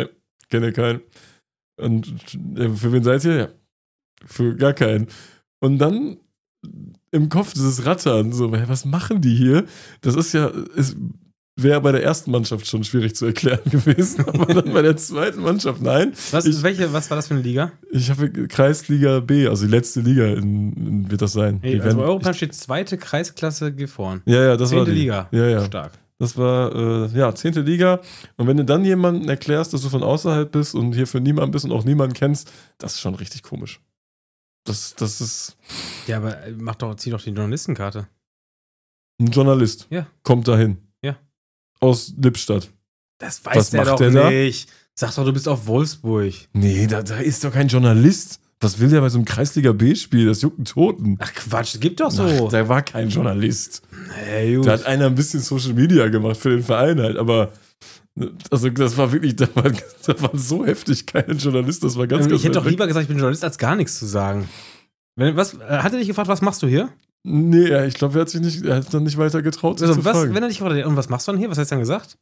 kenne keinen. Und äh, für wen seid ihr? Ja, für gar keinen. Und dann im Kopf dieses Rattern, so, was machen die hier? Das ist ja, ist, wäre bei der ersten Mannschaft schon schwierig zu erklären gewesen, aber dann bei der zweiten Mannschaft, nein. Was, ich, welche, was war das für eine Liga? Ich habe Kreisliga B, also die letzte Liga in, in, wird das sein. Hey, die also werden, bei Europaplan steht zweite Kreisklasse Gifhorn. Ja, ja, das Zehnte war die. Liga. Ja, ja. Stark. Das war, äh, ja, zehnte Liga. Und wenn du dann jemandem erklärst, dass du von außerhalb bist und hier für niemanden bist und auch niemanden kennst, das ist schon richtig komisch. Das, das ist. Ja, aber mach doch, zieh doch die Journalistenkarte. Ein Journalist. Ja. Kommt dahin. Ja. Aus Lippstadt. Das weiß Was der macht doch der nicht. Sag doch, du bist auf Wolfsburg. Nee, da, da ist doch kein Journalist. Was will der bei so einem Kreisliga-B-Spiel? Das juckt einen Toten. Ach Quatsch, gibt doch so. Ach, der war kein Journalist. Hey, gut. Da hat einer ein bisschen Social Media gemacht für den Verein halt, aber also das war wirklich, da war, da war so heftig kein Journalist, das war ganz, ich ganz hätte doch weg. lieber gesagt, ich bin Journalist, als gar nichts zu sagen. Wenn, was, äh, hat er dich gefragt, was machst du hier? Nee, ja, ich glaube, er hat sich nicht, er hat dann nicht weiter getraut, sich Also, zu was, fragen. wenn er dich gefragt hat, und was machst du denn hier? Was hast du dann gesagt?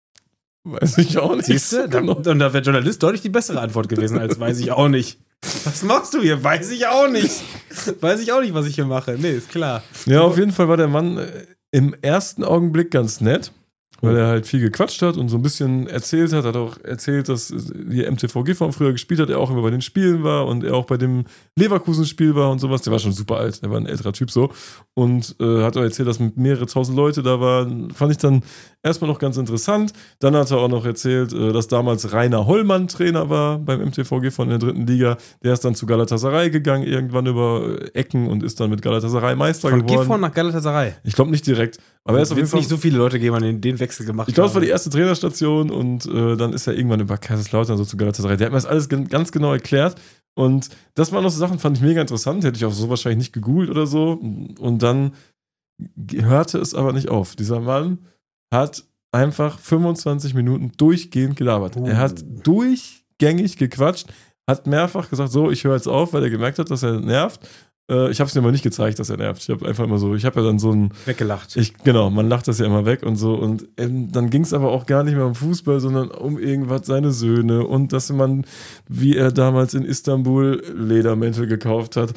Weiß ich auch nicht. Siehst du? Genau. Und da wäre Journalist deutlich die bessere Antwort gewesen, als weiß ich auch nicht. Was machst du hier? Weiß ich auch nicht. Weiß ich auch nicht, was ich hier mache. Nee, ist klar. Ja, auf jeden Fall war der Mann äh, im ersten Augenblick ganz nett, weil er halt viel gequatscht hat und so ein bisschen erzählt hat. Hat auch erzählt, dass die M T V Gifhorn früher gespielt hat, er auch immer bei den Spielen war und er auch bei dem Leverkusen-Spiel war und sowas. Der war schon super alt, der war ein älterer Typ so. Und äh, hat auch erzählt, dass mehrere tausend Leute da waren. Fand ich dann erstmal noch ganz interessant. Dann hat er auch noch erzählt, äh, dass damals Rainer Hollmann Trainer war beim M T V Gifhorn in der dritten Liga. Der ist dann zu Galatasaray gegangen, irgendwann über Ecken und ist dann mit Galatasaray Meister Von geworden. Gifhorn nach Galatasaray. Ich glaube nicht direkt. Aber er ist auf jeden Wird Fall nicht so viele Leute geben, die den Wechsel gemacht ich glaube, es war haben. die erste Trainerstation und äh, dann ist er irgendwann über Kaiserslautern so zu Galatasaray. Der hat mir das alles gen- ganz genau erklärt und das waren noch so Sachen, fand ich mega interessant. Hätte ich auch so wahrscheinlich nicht gegoogelt oder so. Und dann hörte es aber nicht auf. Dieser Mann hat einfach fünfundzwanzig Minuten durchgehend gelabert. Uh. Er hat durchgängig gequatscht, hat mehrfach gesagt, so, ich höre jetzt auf, weil er gemerkt hat, dass er nervt. Äh, ich habe es mir aber nicht gezeigt, dass er nervt. Ich habe einfach immer so, ich habe ja dann so ein Weggelacht. Ich, genau, man lacht das ja immer weg und so. Und ähm, dann ging es aber auch gar nicht mehr um Fußball, sondern um irgendwas, seine Söhne und dass man, wie er damals in Istanbul Ledermäntel gekauft hat.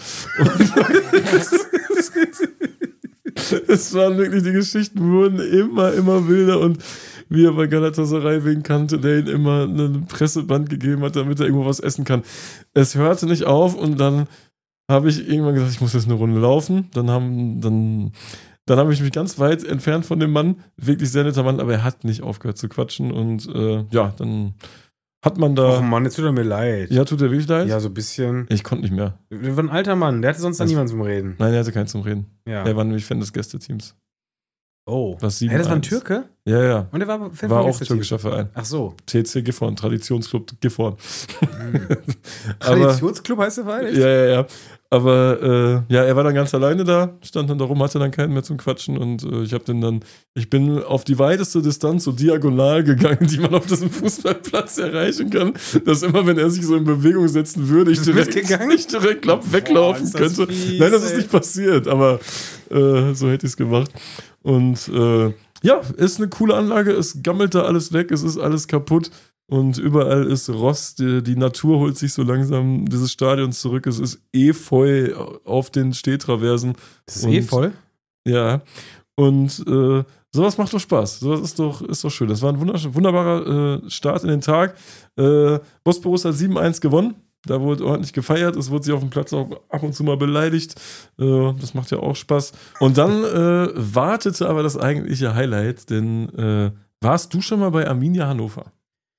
Es waren wirklich, die Geschichten wurden immer, immer wilder und wie er bei Galatasaray wen kannte, der ihm immer ein Presseband gegeben hat, damit er irgendwo was essen kann. Es hörte nicht auf und dann habe ich irgendwann gesagt, ich muss jetzt eine Runde laufen. Dann haben, dann, dann habe ich mich ganz weit entfernt von dem Mann. Wirklich sehr netter Mann, aber er hat nicht aufgehört zu quatschen. Und äh, ja, dann hat man da. Ach Mann, jetzt tut er mir leid. Ja, tut er wirklich leid? Ja, so ein bisschen. Ich konnte nicht mehr. Der war ein alter Mann, der hatte sonst dann Also- niemanden zum Reden. Nein, er hatte keinen zum Reden. Ja. Er war nämlich Fan des Gästeteams. Oh. Was Hey, das war ein sieben eins. Türke? Ja, ja. Und der war Fan War von auch Gästeteam. türkischer Verein. Ach so. T C Gifhorn, Traditionsclub Gifhorn. Mhm. Aber, Traditionsclub heißt der Verein? echt? ja, ja, ja. Aber äh, ja, er war dann ganz alleine da, stand dann da rum, hatte dann keinen mehr zum Quatschen und äh, ich habe den dann, ich bin auf die weiteste Distanz so diagonal gegangen, die man auf diesem Fußballplatz erreichen kann, dass immer, wenn er sich so in Bewegung setzen würde, ich Bist du direkt, mitgegangen? ich direkt glaub, weglaufen ist das könnte. fies, Nein, das ist ey. nicht passiert, aber äh, so hätte ich es gemacht. Und äh, ja, ist eine coole Anlage, es gammelt da alles weg, es ist alles kaputt. Und überall ist Rost, die, die Natur holt sich so langsam dieses Stadion zurück. Es ist Efeu auf den Stehtraversen. Das ist eh Und- voll. Ja. Und äh, sowas macht doch Spaß. Sowas ist doch, ist doch schön. Das war ein wundersch- wunderbarer äh, Start in den Tag. Äh, Bosporus hat sieben eins gewonnen. Da wurde ordentlich gefeiert. Es wurde sich auf dem Platz auch ab und zu mal beleidigt. Äh, das macht ja auch Spaß. Und dann äh, wartete aber das eigentliche Highlight, denn äh, warst du schon mal bei Arminia Hannover?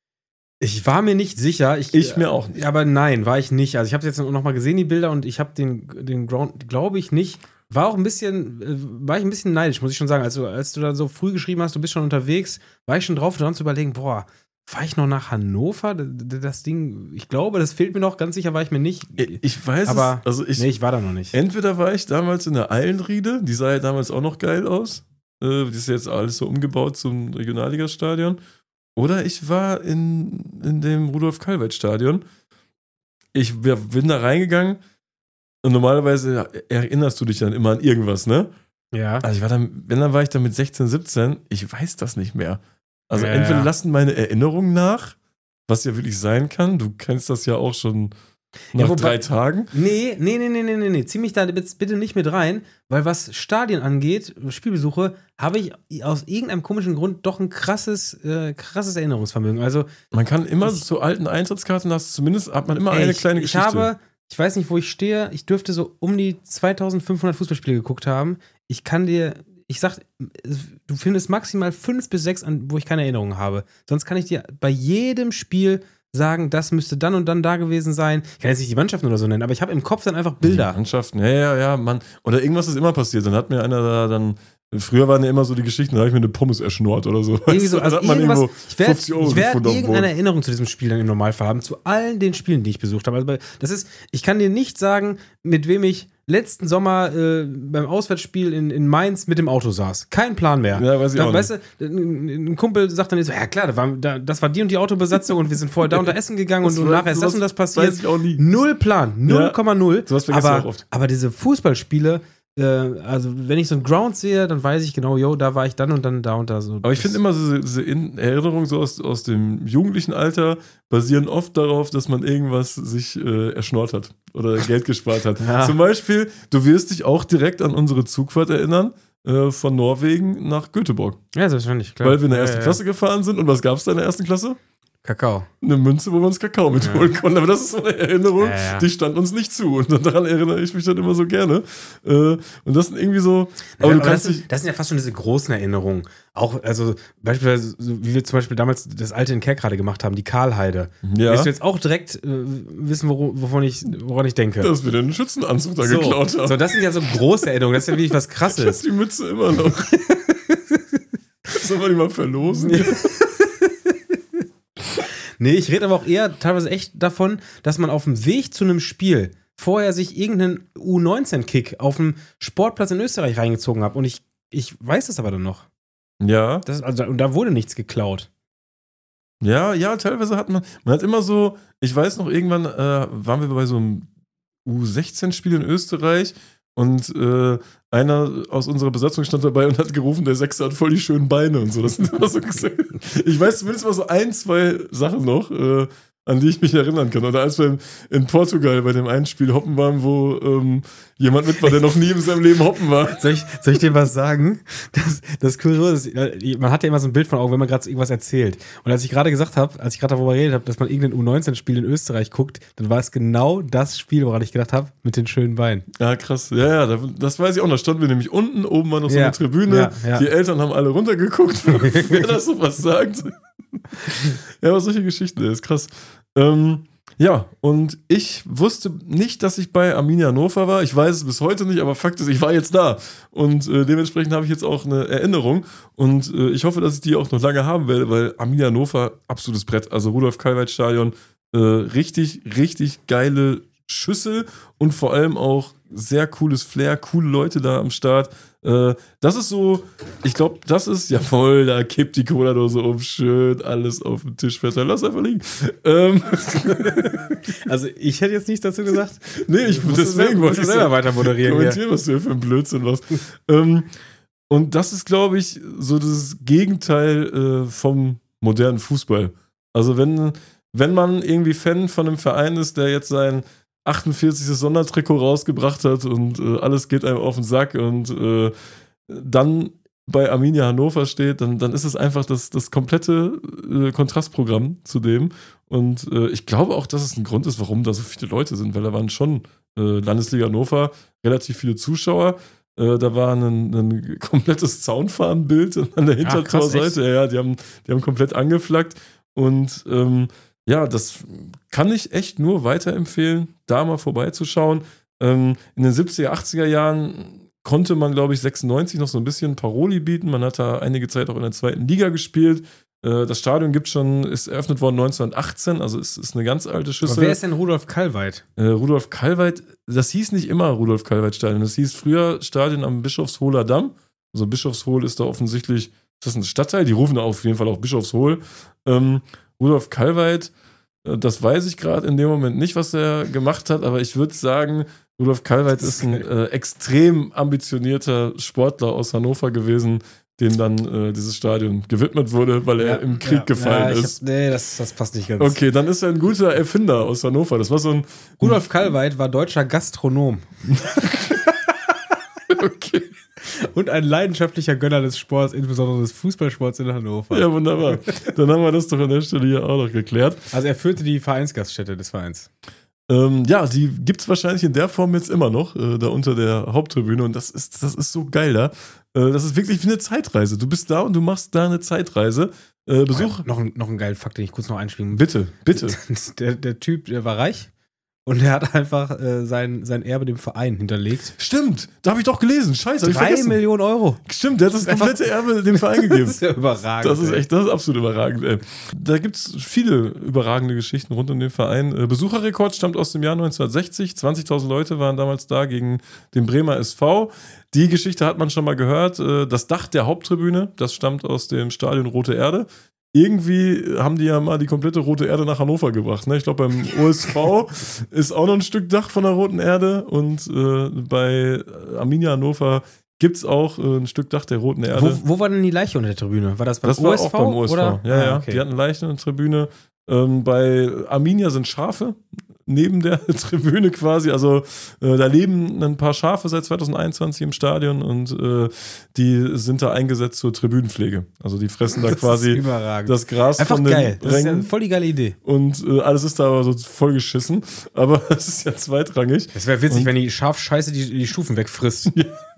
Ich war mir nicht sicher. Ich, Ich mir auch nicht. Aber nein, war ich nicht. Also ich habe jetzt noch mal gesehen, die Bilder, und ich habe den, den Ground, glaube ich, nicht. War auch ein bisschen, äh, war ich ein bisschen neidisch, muss ich schon sagen. Also als du da so früh geschrieben hast, du bist schon unterwegs, war ich schon drauf, dran zu überlegen, boah, fahre ich noch nach Hannover? D- d- Das Ding, ich glaube, das fehlt mir noch, ganz sicher war ich mir nicht. Ich weiß Aber es. Also ich, nee, ich war da noch nicht. entweder war ich damals in der Eilenriede, die sah ja damals auch noch geil aus. Äh, die ist jetzt alles so umgebaut zum Regionalligastadion. Oder ich war in, in dem Rudolf-Kalweit-Stadion. Ich wir- bin da reingegangen und normalerweise erinnerst du dich dann immer an irgendwas, ne? Ja. Also ich war dann, wenn dann war ich da mit sechzehn, siebzehn, ich weiß das nicht mehr. Also Ja, entweder ja. lassen meine Erinnerungen nach was ja wirklich sein kann. Du kennst das ja auch schon nach Ja, wobei- drei Tagen. Nee, nee, nee, nee, nee, nee, nee. Zieh mich da jetzt bitte nicht mit rein, weil was Stadien angeht, Spielbesuche, habe ich aus irgendeinem komischen Grund doch ein krasses, äh, krasses Erinnerungsvermögen. Also, Man kann immer Ich- zu alten Eintrittskarten, hast zumindest hat man immer ey, eine ich, kleine ich Geschichte. habe, ich weiß nicht, wo ich stehe, ich dürfte so um die zweitausendfünfhundert Fußballspiele geguckt haben. Ich kann dir, ich sag, du findest maximal fünf bis sechs, an, wo ich keine Erinnerung habe. Sonst kann ich dir bei jedem Spiel sagen, das müsste dann und dann da gewesen sein. Ich kann jetzt nicht die Mannschaften oder so nennen, aber ich habe im Kopf dann einfach Bilder. Die Mannschaften, ja, ja, ja, Mann. Oder irgendwas ist immer passiert. Dann hat mir einer da dann. Früher waren ja immer so die Geschichten, da habe ich mir eine Pommes erschnort oder so. Irgendwie so, Dann also hat man irgendwas, irgendwo ich werde fünfzig Euro ich werd gefunden auf dem irgendeine Boden. Erinnerung zu diesem Spiel dann im Normalfall haben, zu allen den Spielen, die ich besucht habe. Also bei- das ist, ich kann dir nicht sagen, mit wem ich letzten Sommer äh, beim Auswärtsspiel in, in Mainz mit dem Auto saß. Kein Plan mehr. Ja, weiß ich Dann, auch weißt du, ein ein Kumpel sagt dann so, ja klar, das war, da, das war die und die Autobesatzung und wir sind vorher da und da essen gegangen und, Das und war- nachher ist das sowas und das passiert. weiß ich auch nie. Null Plan, null Komma null. sowas vergesse ich aber, auch oft. aber diese Fußballspiele, äh, also wenn ich so einen Ground sehe, dann weiß ich genau, yo, da war ich dann und dann da und da. So. Aber ich finde immer, diese, diese In- Erinnerungen so aus, aus dem jugendlichen Alter basieren oft darauf, dass man irgendwas sich äh, erschnort hat oder Geld gespart hat. Ja. Zum Beispiel, du wirst dich auch direkt an unsere Zugfahrt erinnern äh, von Norwegen nach Göteborg. Ja, selbstverständlich, klar. Weil wir in der Ja, ersten ja, ja. Klasse gefahren sind. Und was gab es da in der ersten Klasse? Kakao. Eine Münze, wo wir uns Kakao mitholen konnten. Aber das ist so eine Erinnerung, Ja, ja. die stand uns nicht zu. Und daran erinnere ich mich dann immer so gerne. Äh, und das sind irgendwie so. Aber Ja, du aber kannst das, dich. sind, das sind ja fast schon diese großen Erinnerungen. Auch, also beispielsweise, so wie wir zum Beispiel damals das alte in Kerk gerade gemacht haben, die Karlheide. Ja. Willst du jetzt auch direkt äh, wissen, woro- wovon ich, woran ich denke? Dass wir den Schützenanzug da so, geklaut haben. so, das sind ja so große Erinnerungen. Das ist ja wirklich was Ich Krasses. hab die Mütze immer noch. Sollen wir die mal verlosen? Nee, ich rede aber auch eher teilweise echt davon, dass man auf dem Weg zu einem Spiel vorher sich irgendeinen U neunzehn Kick auf dem Sportplatz in Österreich reingezogen hat. Und ich, ich weiß das aber dann noch. Ja. Das, also, und da wurde nichts geklaut. Ja, ja, teilweise hat man, man hat immer so, ich weiß noch, irgendwann äh, waren wir bei so einem U sechzehn Spiel in Österreich und äh, einer aus unserer Besatzung stand dabei und hat gerufen, der Sechser hat voll die schönen Beine und so. Das sind immer so ich weiß zumindest mal so ein, zwei Sachen noch, äh, an die ich mich erinnern kann. Oder als wir in Portugal bei dem einen Spiel hoppen waren, wo ähm, jemand mit war, der noch nie in seinem Leben hoppen war. Soll ich, soll ich dir was sagen? Das, das Kuriose ist, man hat ja immer so ein Bild von Augen, wenn man gerade irgendwas erzählt. Und als ich gerade gesagt habe, als ich gerade darüber geredet habe, dass man irgendein U neunzehn Spiel in Österreich guckt, dann war es genau das Spiel, woran ich gedacht habe, mit den schönen Beinen. Ja, krass. Ja, ja, da- das weiß ich auch. Da standen wir nämlich unten, oben war noch so Ja, eine Tribüne. ja, ja. Die Eltern haben alle runtergeguckt, wer das so was sagt. Ja, aber solche Geschichten, das ist krass. Ähm, ja, und ich wusste nicht, dass ich bei Arminia Hannover war. Ich weiß es bis heute nicht, aber Fakt ist, ich war jetzt da. Und äh, dementsprechend habe ich jetzt auch eine Erinnerung. Und äh, ich hoffe, dass ich die auch noch lange haben werde, weil Arminia Hannover, absolutes Brett. Also Rudolf-Kalweit-Stadion, äh, richtig, richtig geile Schüssel und vor allem auch sehr cooles Flair, coole Leute da am Start. Äh, das ist so, ich glaube, das ist, ja voll, da kippt die Cola-Dose um, schön alles auf den Tisch verteilen. Lass einfach liegen. Ähm, Also ich hätte jetzt nichts dazu gesagt. nee, ich, Musst du deswegen selber- wollte musst ich du selber so weiter moderieren. Hier. kommentieren, was du hier für ein Blödsinn machst. ähm, und das ist, glaube ich, so das Gegenteil äh, vom modernen Fußball. Also wenn, wenn man irgendwie Fan von einem Verein ist, der jetzt sein achtundvierzigste Sondertrikot rausgebracht hat und äh, alles geht einem auf den Sack und äh, dann bei Arminia Hannover steht, dann, dann ist es einfach das, das komplette äh, Kontrastprogramm zu dem. Und äh, ich glaube auch, dass es ein Grund ist, warum da so viele Leute sind, weil da waren schon äh, Landesliga Hannover relativ viele Zuschauer. Äh, da war ein, ein komplettes Zaunfahnenbild an der Hintertorseite. Ja, ja, die haben, die haben komplett angeflaggt. Und ähm, ja, das kann ich echt nur weiterempfehlen, da mal vorbeizuschauen. Ähm, in den siebziger, achtziger Jahren konnte man, glaube ich, sechsundneunzig noch so ein bisschen Paroli bieten. Man hat da einige Zeit auch in der zweiten Liga gespielt. Äh, das Stadion gibt schon, ist eröffnet worden neunzehnhundertachtzehn, also ist, ist eine ganz alte Schüssel. Aber wer ist denn Rudolf Kalweit? Äh, Rudolf Kalweit, das hieß nicht immer Rudolf Kalweit Stadion, das hieß früher Stadion am Bischofshohler Damm. Also Bischofshohl ist da offensichtlich, ist das ein Stadtteil? Die rufen da auf jeden Fall auch Bischofshohl. Ähm, Rudolf Kalweit, äh, das weiß ich gerade in dem Moment nicht, was er gemacht hat, aber ich würde sagen, Rudolf Kalweit ist ein äh, extrem ambitionierter Sportler aus Hannover gewesen, dem dann äh, dieses Stadion gewidmet wurde, weil er Ja, im Krieg ja, gefallen ja, ich ist. Hab, nee, das, das passt nicht ganz. Okay, dann ist er ein guter Erfinder aus Hannover. Das war so ein. Rudolf Kalweit war deutscher Gastronom. Okay. Und ein leidenschaftlicher Gönner des Sports, insbesondere des Fußballsports in Hannover. Ja, wunderbar. Dann haben wir das doch an der Stelle hier auch noch geklärt. Also er führte die Vereinsgaststätte des Vereins. Ähm, ja, die gibt es wahrscheinlich in der Form jetzt immer noch, äh, da unter der Haupttribüne. Und das ist, das ist so geil da. Äh, das ist wirklich wie eine Zeitreise. Du bist da und du machst da eine Zeitreise. Äh, Besuch. Oh, noch, ein, noch ein geiler Fakt, den ich kurz noch einspielen muss. Bitte, bitte. Der, der Typ, der war reich. Und er hat einfach äh, sein, sein Erbe dem Verein hinterlegt. Stimmt, da habe ich doch gelesen. Scheiße, hab ich Drei vergessen. Millionen Euro. Stimmt, der hat das komplette Erbe dem Verein gegeben. Das ist ja überragend. Das ist ey. echt, das ist absolut überragend, ey. Da gibt es viele überragende Geschichten rund um den Verein. Äh, Besucherrekord stammt aus dem Jahr neunzehnhundertsechzig. zwanzigtausend Leute waren damals da gegen den Bremer S V. Die Geschichte hat man schon mal gehört. Äh, das Dach der Haupttribüne, das stammt aus dem Stadion Rote Erde. Irgendwie haben die ja mal die komplette Rote Erde nach Hannover gebracht. Ne? Ich glaube, beim O S V ist auch noch ein Stück Dach von der Roten Erde und äh, bei Arminia Hannover gibt es auch äh, ein Stück Dach der Roten Erde. Wo, wo war denn die Leiche unter der Tribüne? War das beim Das O war S V? auch beim O S V. Oder? Ja, Ah, ja. okay. Die hatten Leichen in der Tribüne. Ähm, bei Arminia sind Schafe neben der Tribüne quasi. Also äh, da leben ein paar Schafe seit zweitausendeinundzwanzig im Stadion und äh, die sind da eingesetzt zur Tribünenpflege. Also die fressen da Das quasi ist überragend. das Gras Einfach von den geil. Das ist ja Rängen. voll die geile Idee. Und äh, alles ist da aber so voll geschissen. Aber das ist ja zweitrangig. Es wäre witzig, Und- wenn die Schafscheiße die, die Stufen wegfrisst.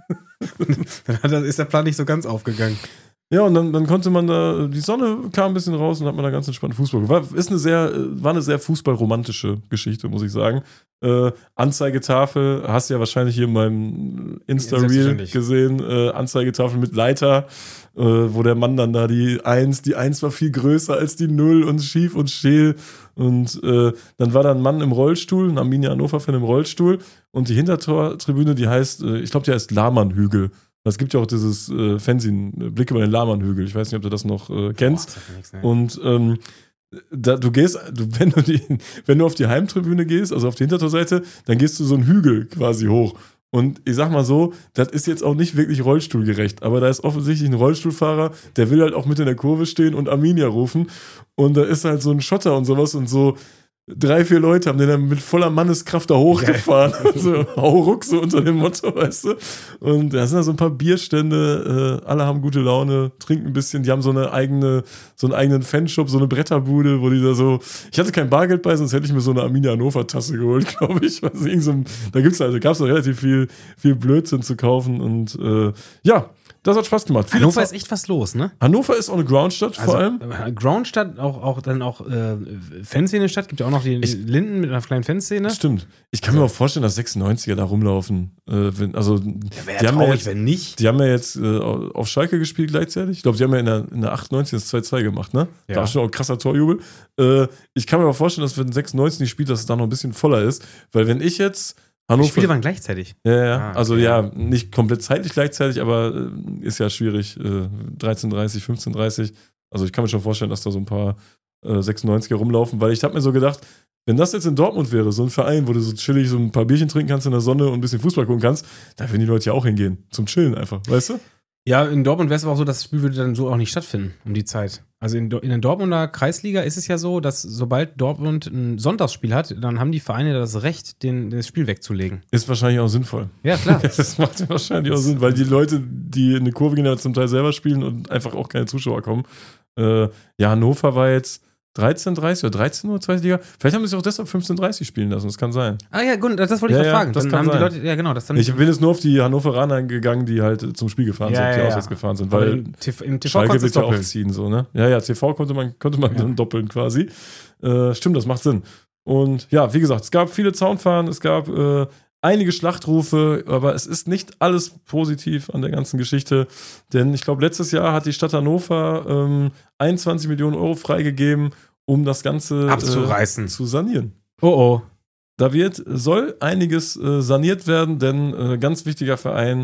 Dann hat- ist der Plan nicht so ganz aufgegangen. Ja, und dann, dann konnte man da, die Sonne kam ein bisschen raus und hat man da ganz entspannt Fußball geguckt. War, ist eine sehr, war eine sehr fußballromantische Geschichte, muss ich sagen. Äh, Anzeigetafel, hast du ja wahrscheinlich hier in meinem Insta-Reel Selbstverständlich. gesehen, äh, Anzeigetafel mit Leiter, äh, wo der Mann dann da die Eins, die Eins war viel größer als die Null und schief und scheel. Und äh, dann war da ein Mann im Rollstuhl, ein Arminia Hannover-Fan im Rollstuhl und die Hintertortribüne, die heißt, äh, ich glaube, die heißt Lahmannhügel. Es gibt ja auch dieses äh, Fernsehen, äh, Blick über den Lahmannhügel. Ich weiß nicht, ob du das noch äh, kennst. Boah, das sagt mir nichts, ne? Und ähm, da, du gehst, du, wenn, du die, wenn du auf die Heimtribüne gehst, also auf die Hintertorseite, dann gehst du so einen Hügel quasi hoch. Und ich sag mal so, das ist jetzt auch nicht wirklich rollstuhlgerecht, aber da ist offensichtlich ein Rollstuhlfahrer, der will halt auch mit in der Kurve stehen und Arminia rufen. Und da ist halt so ein Schotter und sowas und so. Drei, vier Leute haben den dann mit voller Manneskraft da hochgefahren. So, hau ruck, so unter dem Motto, weißt du. Und da sind da so ein paar Bierstände, äh, alle haben gute Laune, trinken ein bisschen, die haben so eine eigene, so einen eigenen Fanshop, so eine Bretterbude, wo die da so, ich hatte kein Bargeld bei, sonst hätte ich mir so eine Arminia Hannover Tasse geholt, glaube ich. Also irgend so ein, da gibt's also, gab's da relativ viel, viel Blödsinn zu kaufen und äh, ja, das hat Spaß gemacht. Viele Hannover Za- ist echt was los, ne? Hannover ist auch eine Groundstadt vor allem. äh, Groundstadt, auch, auch dann auch äh, Fanszene-Stadt, gibt ja auch noch die Ich- Linden mit einer kleinen Fanszene. Stimmt. Ich kann mir auch vorstellen, dass sechsundneunziger da rumlaufen. Äh, wenn, also, Wäre die, haben ja traurig, jetzt, wenn nicht. die haben ja jetzt äh, auf Schalke gespielt gleichzeitig. Ich glaube, die haben ja in der, in der achtundneunzig das zwei zwei gemacht, ne? Ja. Da war schon auch ein krasser Torjubel. Äh, ich kann mir aber vorstellen, dass wenn sechsundneunzig nicht spielt, dass es da noch ein bisschen voller ist. Weil wenn ich jetzt Die Hannover. Spiele waren gleichzeitig. Ja, ja. Ah, okay. Also ja, nicht komplett zeitlich gleichzeitig, aber äh, ist ja schwierig. Äh, dreizehn Uhr dreißig, fünfzehn Uhr dreißig. Also ich kann mir schon vorstellen, dass da so ein paar äh, sechsundneunziger rumlaufen, weil ich habe mir so gedacht, wenn das jetzt in Dortmund wäre, so ein Verein, wo du so chillig so ein paar Bierchen trinken kannst in der Sonne und ein bisschen Fußball gucken kannst, da würden die Leute ja auch hingehen. Zum Chillen einfach, weißt du? Ja, in Dortmund wäre es aber auch so, das Spiel würde dann so auch nicht stattfinden um die Zeit. Also in, Do- in der Dortmunder Kreisliga ist es ja so, dass sobald Dortmund ein Sonntagsspiel hat, dann haben die Vereine das Recht, den, das Spiel wegzulegen. Ist wahrscheinlich auch sinnvoll. Ja, klar. Das macht wahrscheinlich auch Sinn, weil die Leute, die in eine Kurve gehen, ja zum Teil selber spielen und einfach auch keine Zuschauer kommen. Äh, ja, Hannover war jetzt dreizehn Uhr dreißig oder dreizehn Uhr, zweite Liga. Vielleicht haben sie sich auch deshalb fünfzehn Uhr dreißig spielen lassen, das kann sein. Ah ja, gut, das, das wollte ich Ja, gerade ja, fragen. das Dann kann haben die sein. Leute, ja genau, das dann. Ich bin jetzt nur auf die Hannoveraner gegangen, die halt zum Spiel gefahren Ja, sind, die ja, ja. auswärts gefahren sind, Aber weil im T V, im T V Schalke konntest wird du ja auch doppeln. ziehen, so, ne? Ja, ja, T V konnte man, konnte man Ja. dann doppeln quasi. Äh, stimmt, das macht Sinn. Und ja, wie gesagt, es gab viele Zaunfahren, es gab äh, einige Schlachtrufe, aber es ist nicht alles positiv an der ganzen Geschichte, denn ich glaube, letztes Jahr hat die Stadt Hannover ähm, einundzwanzig Millionen Euro freigegeben, um das Ganze Abzureißen. Äh, zu sanieren. Oh oh. Da wird, soll einiges äh, saniert werden, denn äh, ganz wichtiger Verein,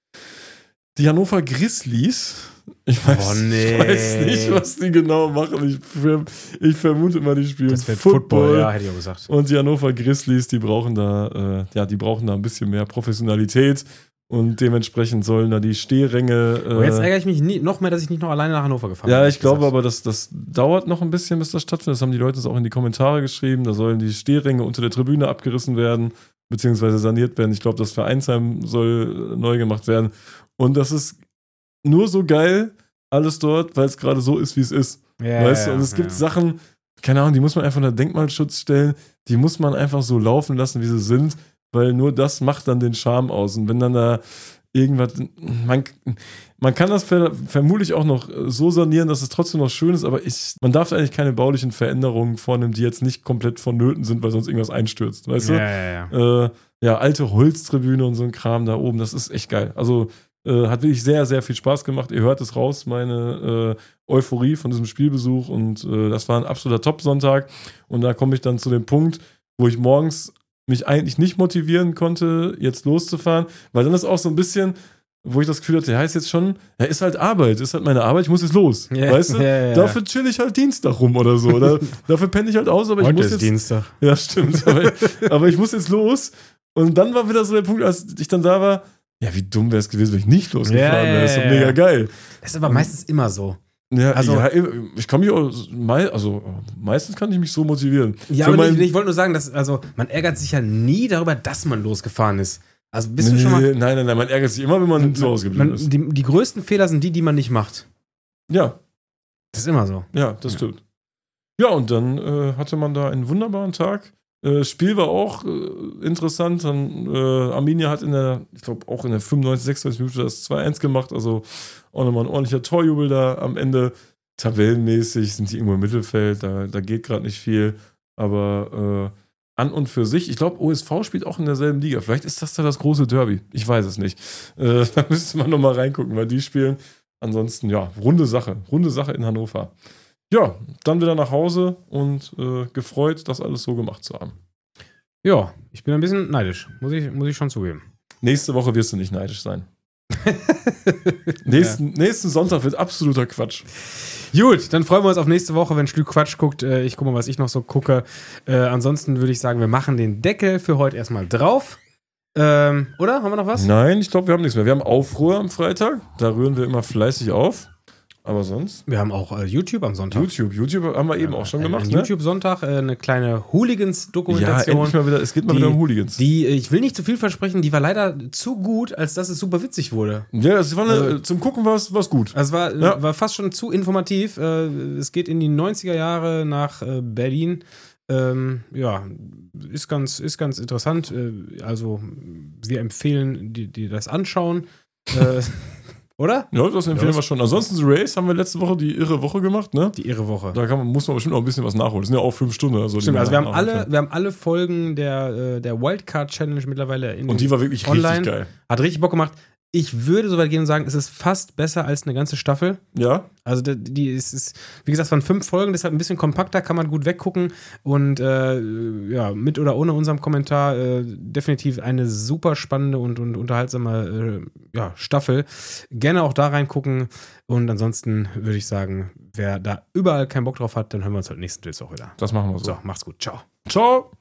die Hannover Grizzlies. Ich weiß, Oh, nee. ich weiß nicht, was die genau machen. Ich, ver- ich vermute mal, die spielen Das wird Football. Football, ja, hätte ich auch gesagt. Und die Hannover Grizzlies, die brauchen da, äh, ja, die brauchen da ein bisschen mehr Professionalität. Und dementsprechend sollen da die Stehränge. Äh, Aber jetzt ärgere ich mich nie, noch mehr, dass ich nicht noch alleine nach Hannover gefahren bin. Ja, ich glaube aber, dass das dauert noch ein bisschen, bis das stattfindet. Das haben die Leute uns auch in die Kommentare geschrieben. Da sollen die Stehränge unter der Tribüne abgerissen werden, beziehungsweise saniert werden. Ich glaube, das Vereinsheim soll neu gemacht werden. Und das ist nur so geil, alles dort, weil es gerade so ist, wie es ist. Ja, weißt du? ja, Und es gibt ja. Sachen, keine Ahnung, die muss man einfach unter Denkmalschutz stellen. Die muss man einfach so laufen lassen, wie sie sind, weil nur das macht dann den Charme aus. Und wenn dann da irgendwas, man, man kann das ver, vermutlich auch noch so sanieren, dass es trotzdem noch schön ist, aber ich, man darf eigentlich keine baulichen Veränderungen vornehmen, die jetzt nicht komplett vonnöten sind, weil sonst irgendwas einstürzt, weißt Ja, du? ja, ja. Äh, ja, alte Holztribüne und so ein Kram da oben, das ist echt geil. Also äh, hat wirklich sehr, sehr viel Spaß gemacht. Ihr hört es raus, meine äh, Euphorie von diesem Spielbesuch und äh, das war ein absoluter Top-Sonntag und da komme ich dann zu dem Punkt, wo ich morgens mich eigentlich nicht motivieren konnte, jetzt loszufahren, weil dann ist auch so ein bisschen, wo ich das Gefühl hatte, ja, ist jetzt schon, ja, ist halt Arbeit, ist halt meine Arbeit, ich muss jetzt los, Ja, weißt du? ja, ja. Dafür chill ich halt Dienstag rum oder so, oder dafür penne ich halt aus, aber ich Heute muss ist jetzt, Dienstag. ja, stimmt, aber, aber ich muss jetzt los und dann war wieder so der Punkt, als ich dann da war, ja, wie dumm wäre es gewesen, wenn ich nicht losgefahren Ja, wäre, das ist doch ja, mega ja. geil. Das ist aber meistens immer so. Ja, Also- ja, ich kann mich auch, mei- also meistens kann ich mich so motivieren. Ja, Für aber mein- ich, ich wollte nur sagen, dass, also, man ärgert sich ja nie darüber, dass man losgefahren ist. Also bist du Nee, schon mal. Nein, nein, nein, man ärgert sich immer, wenn man zu Hause geblieben Man, ist. die, die größten Fehler sind die, die man nicht macht. Ja, Das ist immer so. ja, das Ja. stimmt. Ja, und dann äh, hatte man da einen wunderbaren Tag. Äh, Spiel war auch äh, interessant. Dann, äh, Arminia hat in der, ich glaube auch in der fünfundneunzig, sechsundneunzig Minute das zwei eins gemacht. Also auch nochmal ein ordentlicher Torjubel da am Ende. Tabellenmäßig sind die irgendwo im Mittelfeld. Da, da geht gerade nicht viel. Aber äh, an und für sich, ich glaube, O S V spielt auch in derselben Liga. Vielleicht ist das da das große Derby. Ich weiß es nicht. Äh, da müsste man nochmal reingucken, weil die spielen. Ansonsten, ja, runde Sache. Runde Sache in Hannover. Ja, dann wieder nach Hause und äh, gefreut, das alles so gemacht zu haben. Ja, ich bin ein bisschen neidisch, muss ich, muss ich schon zugeben. Nächste Woche wirst du nicht neidisch sein. nächsten, nächsten Sonntag wird absoluter Quatsch. Gut, dann freuen wir uns auf nächste Woche, wenn Stück Quatsch guckt. Äh, ich gucke mal, was ich noch so gucke. Äh, ansonsten würde ich sagen, wir machen den Deckel für heute erstmal drauf. Ähm, oder? Haben wir noch was? Nein, ich glaube, wir haben nichts mehr. Wir haben Aufruhr am Freitag. Da rühren wir immer fleißig auf. Aber sonst? Wir haben auch äh, YouTube am Sonntag. YouTube. YouTube haben wir eben auch schon Ein- gemacht, ein ne? YouTube-Sonntag, äh, eine kleine Ja, Hooligans-Dokumentation. endlich mal wieder. Es geht mal Die- wieder um Hooligans. die, äh, ich will nicht zu viel versprechen, die war leider zu gut, als dass es super witzig wurde. ja, es war eine, Also- zum Gucken war es gut. Also es war, Ja. war fast schon zu informativ. Äh, es geht in die neunziger Jahre nach äh, Berlin. Ähm, ja, ist ganz, ist ganz interessant. Äh, also, wir empfehlen, die, die das anschauen. äh, oder? Ja, das empfehlen Ja, wir schon. Ansonsten The Race haben wir letzte Woche die irre Woche gemacht, ne? Die irre Woche. Da kann man, muss man bestimmt auch ein bisschen was nachholen. Das sind ja auch fünf Stunden. Also, die Stimmt, man also wir haben, nachholen alle, kann. wir haben alle Folgen der, äh, der Wildcard-Challenge mittlerweile in Und die war wirklich online. richtig geil. Hat richtig Bock gemacht. Ich würde so weit gehen und sagen, es ist fast besser als eine ganze Staffel. Ja? Also die, die ist, ist, wie gesagt, es waren fünf Folgen, deshalb ein bisschen kompakter, kann man gut weggucken. Und äh, ja, mit oder ohne unserem Kommentar äh, definitiv eine super spannende und, und unterhaltsame äh, ja, Staffel. Gerne auch da reingucken. Und ansonsten würde ich sagen, wer da überall keinen Bock drauf hat, dann hören wir uns halt nächsten Dienstag wieder. Das machen wir so. So, macht's gut. Ciao. Ciao!